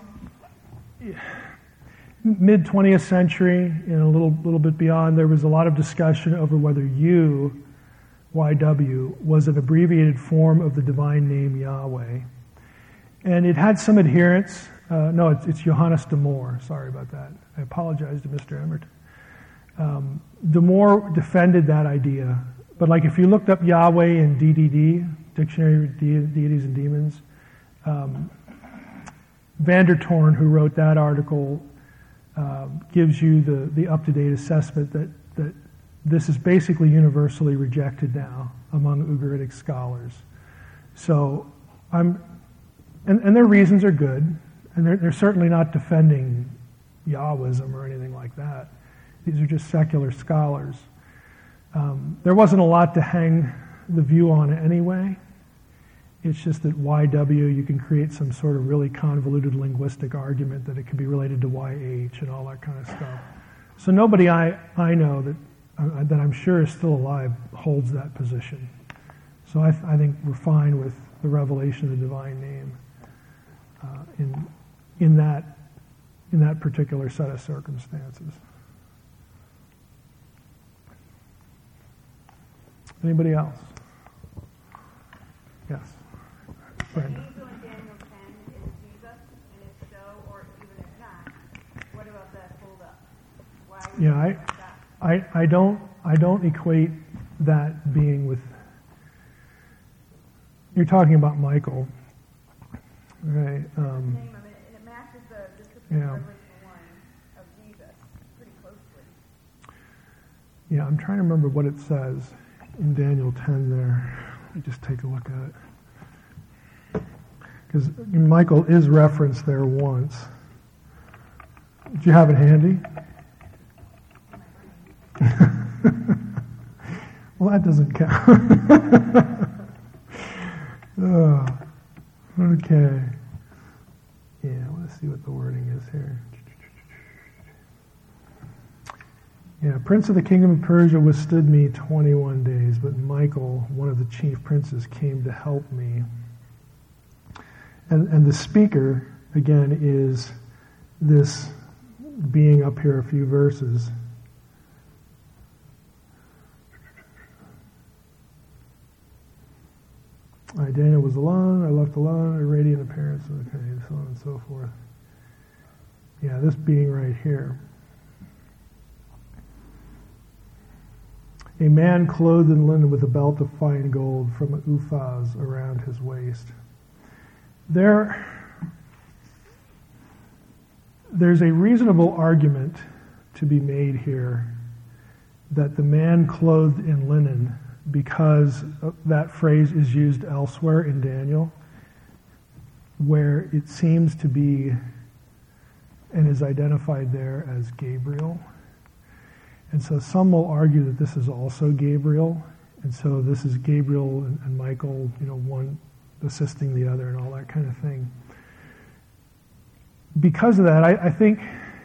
mid-twentieth century and a little little bit beyond, there was a lot of discussion over whether U, Y W, was an abbreviated form of the divine name Yahweh. And it had some adherents. Uh, no, it's, it's Johannes de Moor. Sorry about that. I apologize to Mister Emerton. Um, de Moor defended that idea. But like if you looked up Yahweh in D D D, Dictionary of De- Deities and Demons, um, Van der Toorn, who wrote that article, uh, gives you the, the up-to-date assessment that, that this is basically universally rejected now among Ugaritic scholars. So I'm, and, and their reasons are good, and they're, they're certainly not defending Yahwism or anything like that. These are just secular scholars. Um, there wasn't a lot to hang the view on anyway. It's just that Y W, you can create some sort of really convoluted linguistic argument that it could be related to Y H and all that kind of stuff. So nobody I, I know that uh, that I'm sure is still alive holds that position. So I, th- I think we're fine with the revelation of the divine name uh, in in that in that particular set of circumstances. Anybody else? Yes. Brenda. The angel in Daniel ten is Jesus, and if so, or even if not, what about that hold up? Why would Yeah, I, I, I don't, I don't equate that being with. You're talking about Michael, right? Um, name of it, and it matches the description yeah. of Revelation one of Jesus pretty closely. Yeah, I'm trying to remember what it says in Daniel ten there. Let me just take a look at it. Because Michael is referenced there once. Do you have it handy? Well, that doesn't count. Oh, okay. Yeah, let's see what the wording is here. Yeah, Prince of the Kingdom of Persia withstood me twenty-one days, but Michael, one of the chief princes, came to help me. And, and the speaker, again, is this being up here a few verses. I, Daniel, was alone, I left alone, a radiant appearance, okay, so on and so forth. Yeah, this being right here. A man clothed in linen with a belt of fine gold from an uphaz around his waist. There, there's a reasonable argument to be made here that the man clothed in linen, because that phrase is used elsewhere in Daniel, where it seems to be and is identified there as Gabriel. And so some will argue that this is also Gabriel, and so this is Gabriel and, and Michael, you know, one assisting the other and all that kind of thing. Because of that, I, I think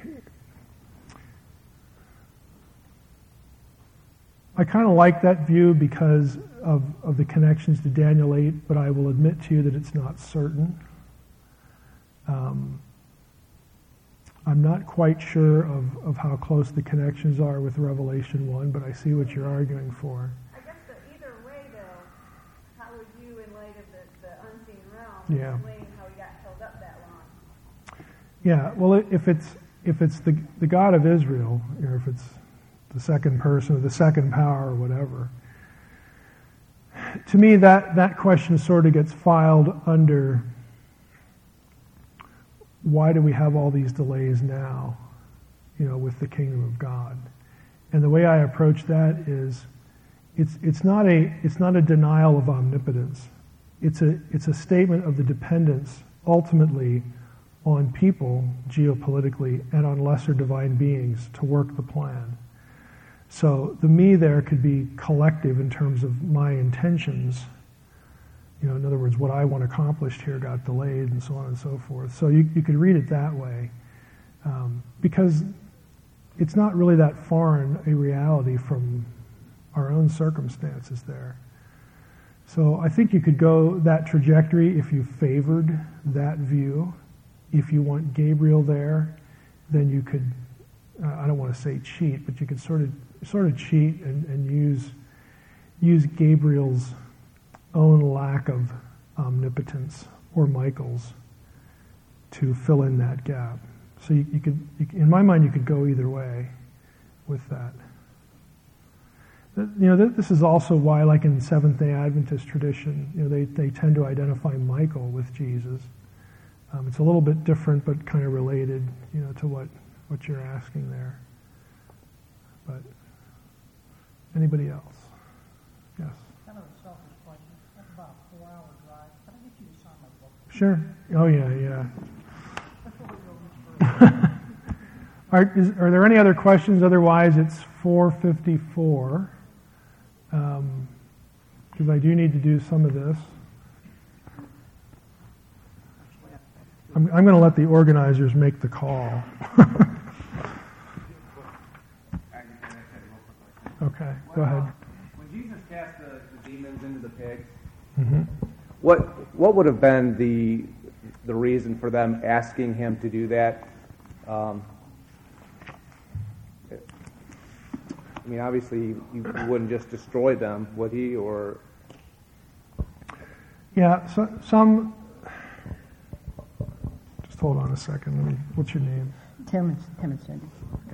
I kind of like that view because of, of the connections to Daniel eight, but I will admit to you that it's not certain. Um, I'm not quite sure of, of how close the connections are with Revelation one, but I see what you're arguing for. I guess the, either way, though, how would you, in light of the, the unseen realm, Yeah. explain how he got held up that long? Yeah, well, if it's if it's the the God of Israel, or if it's the second person or the second power or whatever, to me that, that question sort of gets filed under why do we have all these delays now, you know, with the kingdom of God. And the way I approach that is it's it's not a it's not a denial of omnipotence. It's a it's a statement of the dependence ultimately on people geopolitically and on lesser divine beings to work the plan. So the me there could be collective in terms of my intentions. You know, in other words, what I want accomplished here got delayed and so on and so forth. So you, you could read it that way. Um, because it's not really that foreign a reality from our own circumstances there. So I think you could go that trajectory if you favored that view. If you want Gabriel there, then you could, uh, I don't want to say cheat, but you could sort of sort of cheat and, and use use Gabriel's own lack of omnipotence, or Michael's, to fill in that gap. So you, you could, you, in my mind, you could go either way with that. You know, this is also why, like in Seventh-day Adventist tradition, you know, they, they tend to identify Michael with Jesus. Um, it's a little bit different, but kind of related, you know, to what, what you're asking there. But anybody else? Yes. Kind of a selfish question. That's about a four-hour drive. Can I get you to sign my book? Sure. Oh yeah, yeah. Are, is, are there any other questions? Otherwise, it's four fifty-four. Um, because I do need to do some of this. I'm, I'm going to let the organizers make the call. Okay, go ahead. When Jesus cast the, the demons into the pigs, Mm-hmm. what what would have been the the reason for them asking him to do that? Um, I mean, obviously, he wouldn't just destroy them, would he? Or Yeah, so, some. Just hold on a second. Let me, what's your name? Tim and, Tim and Cindy.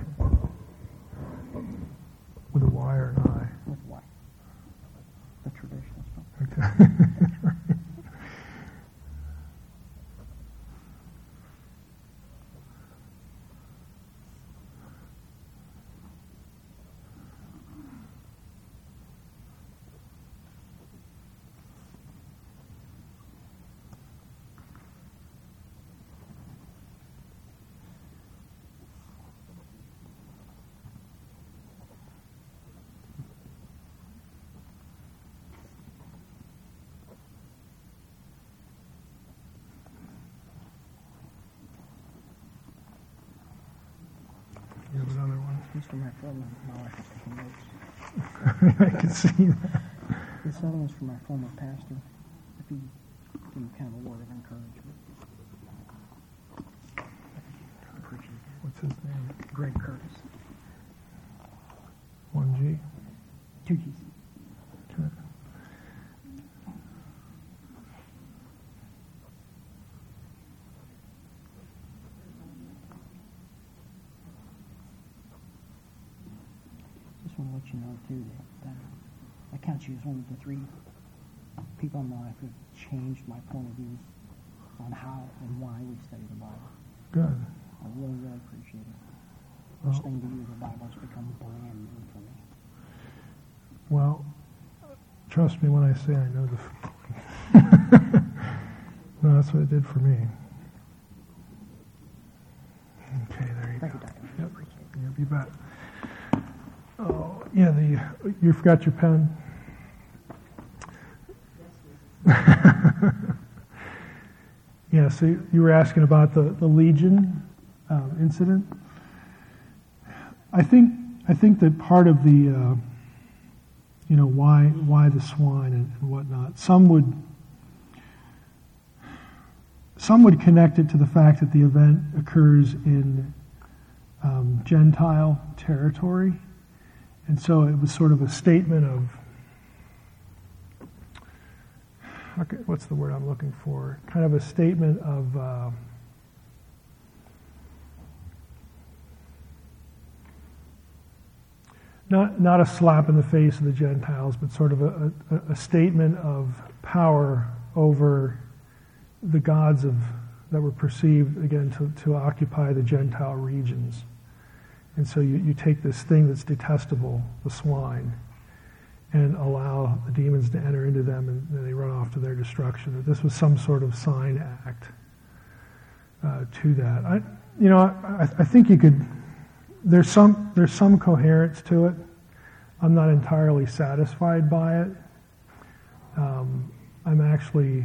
With a Y or an I? With what? The traditional stuff. Okay. You have another one? These are my former, my wife is taking notes. I can see that. This other one's from my former pastor. If you give him kind of a word of encouragement. I appreciate that. What's his name? Greg Curtis. One G? Two G's. Okay. Just want to let you know, too, that uh, I count you as one of the three people in my life who have changed my point of view on how and why we study the Bible. Good. I really, really appreciate it. Well, Listening to you, the Bible's become brand new for me. well, trust me when I say I know the. No, that's what it did for me. Okay, there you Thank go. you, Doctor. Yep. Appreciate it. Yep, you bet. Oh, yeah, the you forgot your pen. Yeah, so you were asking about the, the Legion um, incident. I think I think that part of the uh, you know why why the swine and, and whatnot. Some would some would connect it to the fact that the event occurs in um, Gentile territory. And so it was sort of a statement of, okay, what's the word I'm looking for? Kind of a statement of uh, not not a slap in the face of the Gentiles, but sort of a, a, a statement of power over the gods of that were perceived, again, to, to occupy the Gentile regions. And so you, you take this thing that's detestable, the swine, and allow the demons to enter into them, and then they run off to their destruction. That this was some sort of sign act uh, to that. I, you know, I, I think you could. There's some there's some coherence to it. I'm not entirely satisfied by it. Um, I'm actually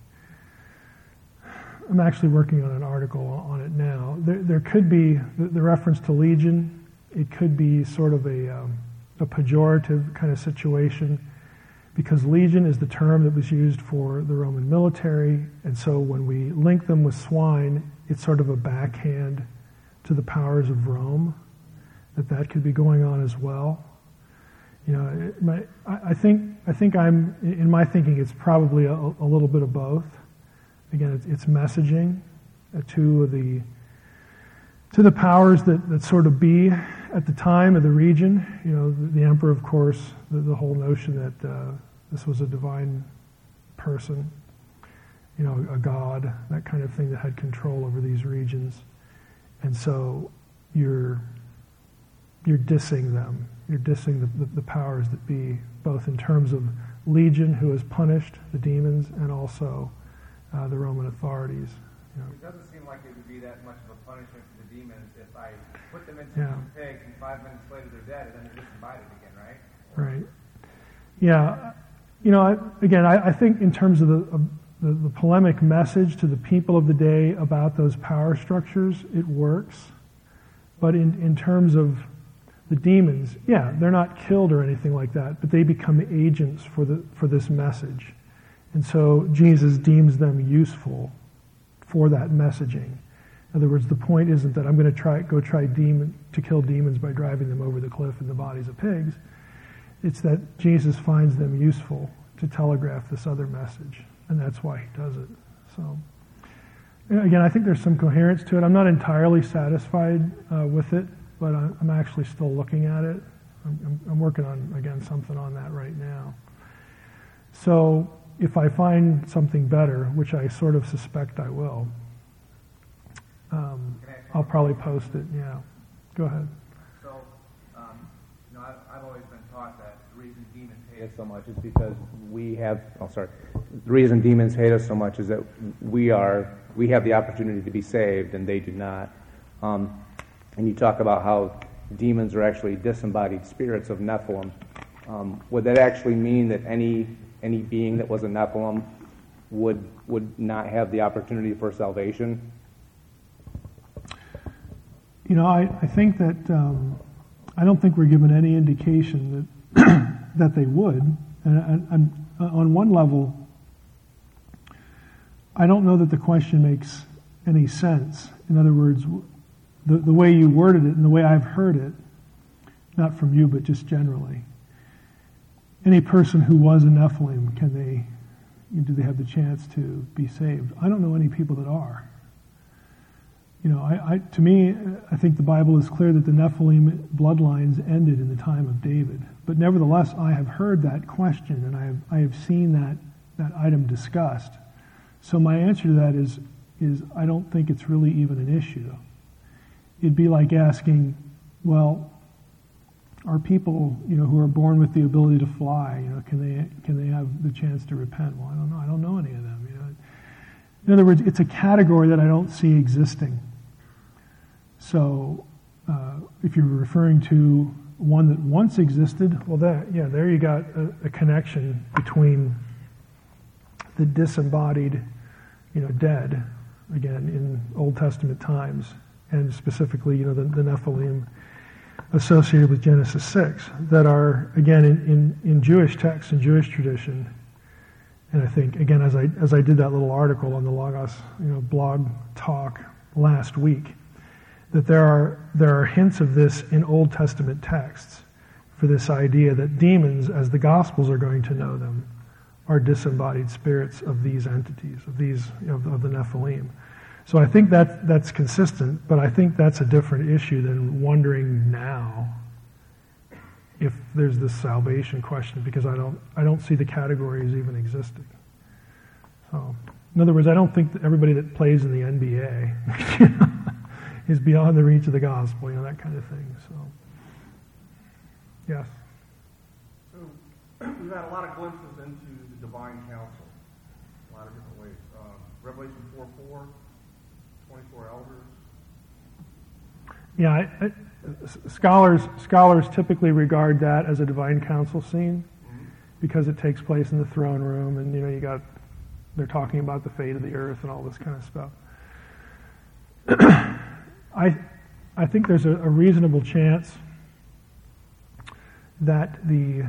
I'm actually working on an article on it now. There, there could be the, the reference to legion. It could be sort of a um, a pejorative kind of situation, because legion is the term that was used for the Roman military, and so when we link them with swine, it's sort of a backhand to the powers of Rome, that that could be going on as well. You know, it, my, I, I think I think I'm in my thinking it's probably a, a little bit of both. Again, it's, it's messaging uh, to the to the powers that, that sort of be at the time of the region. You know, the, the emperor, of course, the, the whole notion that uh, this was a divine person, you know, a god, that kind of thing that had control over these regions. And so you're you're dissing them. You're dissing the, the, the powers that be, both in terms of legion, who has punished the demons, and also uh, the Roman authorities. You know. It doesn't seem like it would be that much of a punishment for the demons if I put them into Yeah. some pigs and five minutes later they're dead and then they're disembodied again, right? Right. Yeah. You know, I, again, I, I think in terms of the, of the the polemic message to the people of the day about those power structures, it works. But in, in terms of the demons, yeah, they're not killed or anything like that, but they become agents for the for this message. And so Jesus deems them useful for that messaging. In other words, the point isn't that I'm going to try go try demon to kill demons by driving them over the cliff in the bodies of pigs. It's that Jesus finds them useful to telegraph this other message, and that's why he does it. So, again, I think there's some coherence to it. I'm not entirely satisfied uh, with it, but I, I'm actually still looking at it. I'm, I'm, I'm working on, again, something on that right now. So if I find something better, which I sort of suspect I will, um, I'll probably post it. Yeah. Go ahead. So, um, you know, I've, I've always been taught that the reason demons hate us so much is because we have, oh, sorry, the reason demons hate us so much is that we are, we have the opportunity to be saved and they do not. Um, and you talk about how demons are actually disembodied spirits of Nephilim. Um, would that actually mean that any any being that was a Nephilim would would not have the opportunity for salvation? You know, I, I think that um, I don't think we're given any indication that that they would. And I, I'm, on one level, I don't know that the question makes any sense. In other words, the the way you worded it and the way I've heard it, not from you, but just generally. Any person who was a Nephilim, can they, do they have the chance to be saved? I don't know any people that are. You know, I, I, to me, I think the Bible is clear that the Nephilim bloodlines ended in the time of David. But nevertheless, I have heard that question, and I have, I have seen that, that item discussed. So my answer to that is, is I don't think it's really even an issue. It'd be like asking, well, are people, you know, who are born with the ability to fly, you know, can they can they have the chance to repent? Well, I don't know. I don't know any of them. You know, in other words, it's a category that I don't see existing. So, uh, if you're referring to one that once existed, well, that yeah, there you got a, a connection between the disembodied, you know, dead, again in Old Testament times, and specifically, you know, the, the Nephilim associated with Genesis six, that are, again, in, in, in Jewish texts and Jewish tradition. And I think, again, as I as I did that little article on the Logos, you know, blog talk last week, that there are there are hints of this in Old Testament texts for this idea that demons, as the Gospels are going to know them, are disembodied spirits of these entities, of these of, of the Nephilim. So I think that that's consistent, but I think that's a different issue than wondering now if there's this salvation question, because I don't I don't see the categories even existing. So, in other words, I don't think that everybody that plays in the N B A is beyond the reach of the gospel, you know, that kind of thing. So, yes. So, we've had a lot of glimpses into the divine council, a lot of different ways. Um, Revelation four four, twenty-four elders. Yeah, I, I, scholars scholars typically regard that as a divine council scene mm-hmm. because it takes place in the throne room, and you know, you got they're talking about the fate of the earth and all this kind of stuff. I I think there's a, a reasonable chance that the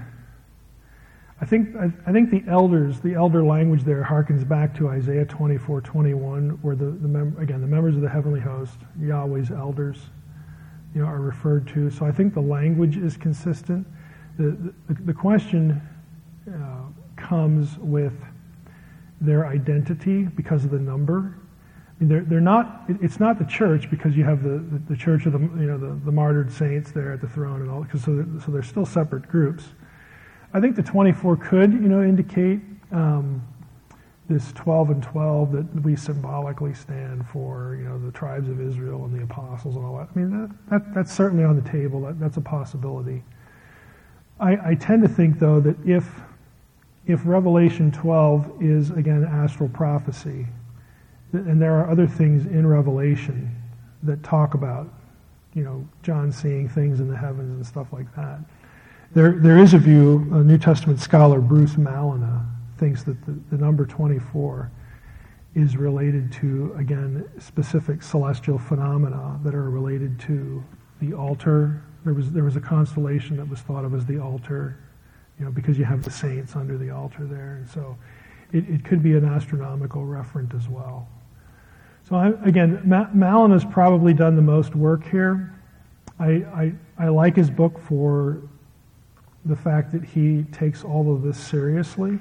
I think I, I think the elders, the elder language there harkens back to Isaiah twenty-four twenty-one, where the, the mem- again the members of the heavenly host, Yahweh's elders, you know, are referred to. So I think the language is consistent. The the, the question uh, comes with their identity because of the number. I mean, they're they're not. It's not the church, because you have the, the, the church of the you know the, the martyred saints there at the throne and all. Because so they're, so they're still separate groups. I think the twenty-four could you know indicate um, this twelve and twelve that we symbolically stand for. You know the tribes of Israel and the apostles and all that. I mean that, that that's certainly on the table. That, that's a possibility. I, I tend to think though that if if Revelation twelve is, again, astral prophecy, and there are other things in Revelation that talk about, you know, John seeing things in the heavens and stuff like that. There, there is a view, a New Testament scholar, Bruce Malina, thinks that the, the number twenty-four is related to, again, specific celestial phenomena that are related to the altar. There was, there was a constellation that was thought of as the altar, you know, because you have the saints under the altar there. And so it, it could be an astronomical referent as well. So I, again, Ma- Malin has probably done the most work here. I, I, I like his book for the fact that he takes all of this seriously.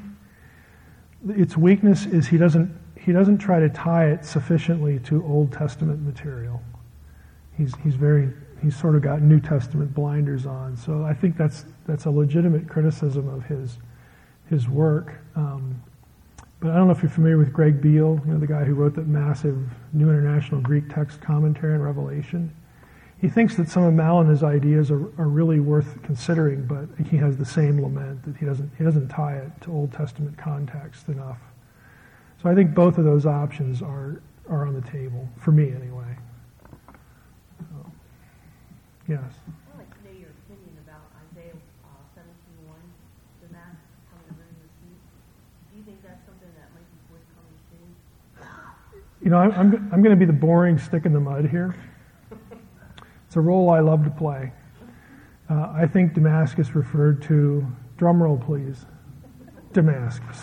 Its weakness is he doesn't he doesn't try to tie it sufficiently to Old Testament material. He's he's very he's sort of got New Testament blinders on. So I think that's that's a legitimate criticism of his his work. Um, but I don't know if you're familiar with Greg Beale, you know, the guy who wrote that massive New International Greek Text commentary on Revelation. He thinks that some of Malin's ideas are, are really worth considering, but he has the same lament that he doesn't he doesn't tie it to Old Testament context enough. So I think both of those options are are on the table for me anyway. So, yes. I'd like to know your opinion about Isaiah uh, seventeen one, the mask coming to bring the seat. Do you think that's something that might be forthcoming soon? You know, I'm I'm, I'm going to be the boring stick in the mud here. It's a role I love to play. Uh, I think Damascus referred to, drum roll please, Damascus.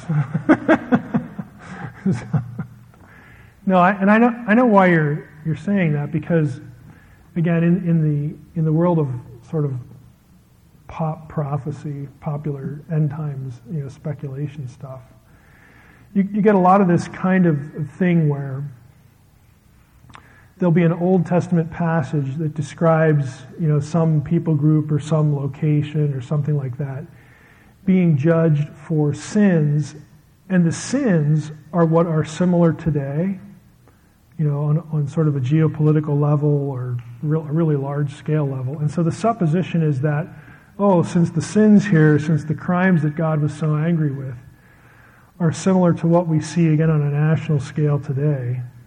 so, no, I, and I know I know why you're you're saying that, because again, in, in the in the world of sort of pop prophecy, popular end times, you know, speculation stuff, you, you get a lot of this kind of thing where there'll be an Old Testament passage that describes, you know, some people group or some location or something like that being judged for sins, and the sins are what are similar today, you know, on, on sort of a geopolitical level or real, a really large scale level. And so the supposition is that, oh, since the sins here, since the crimes that God was so angry with are similar to what we see again on a national scale today,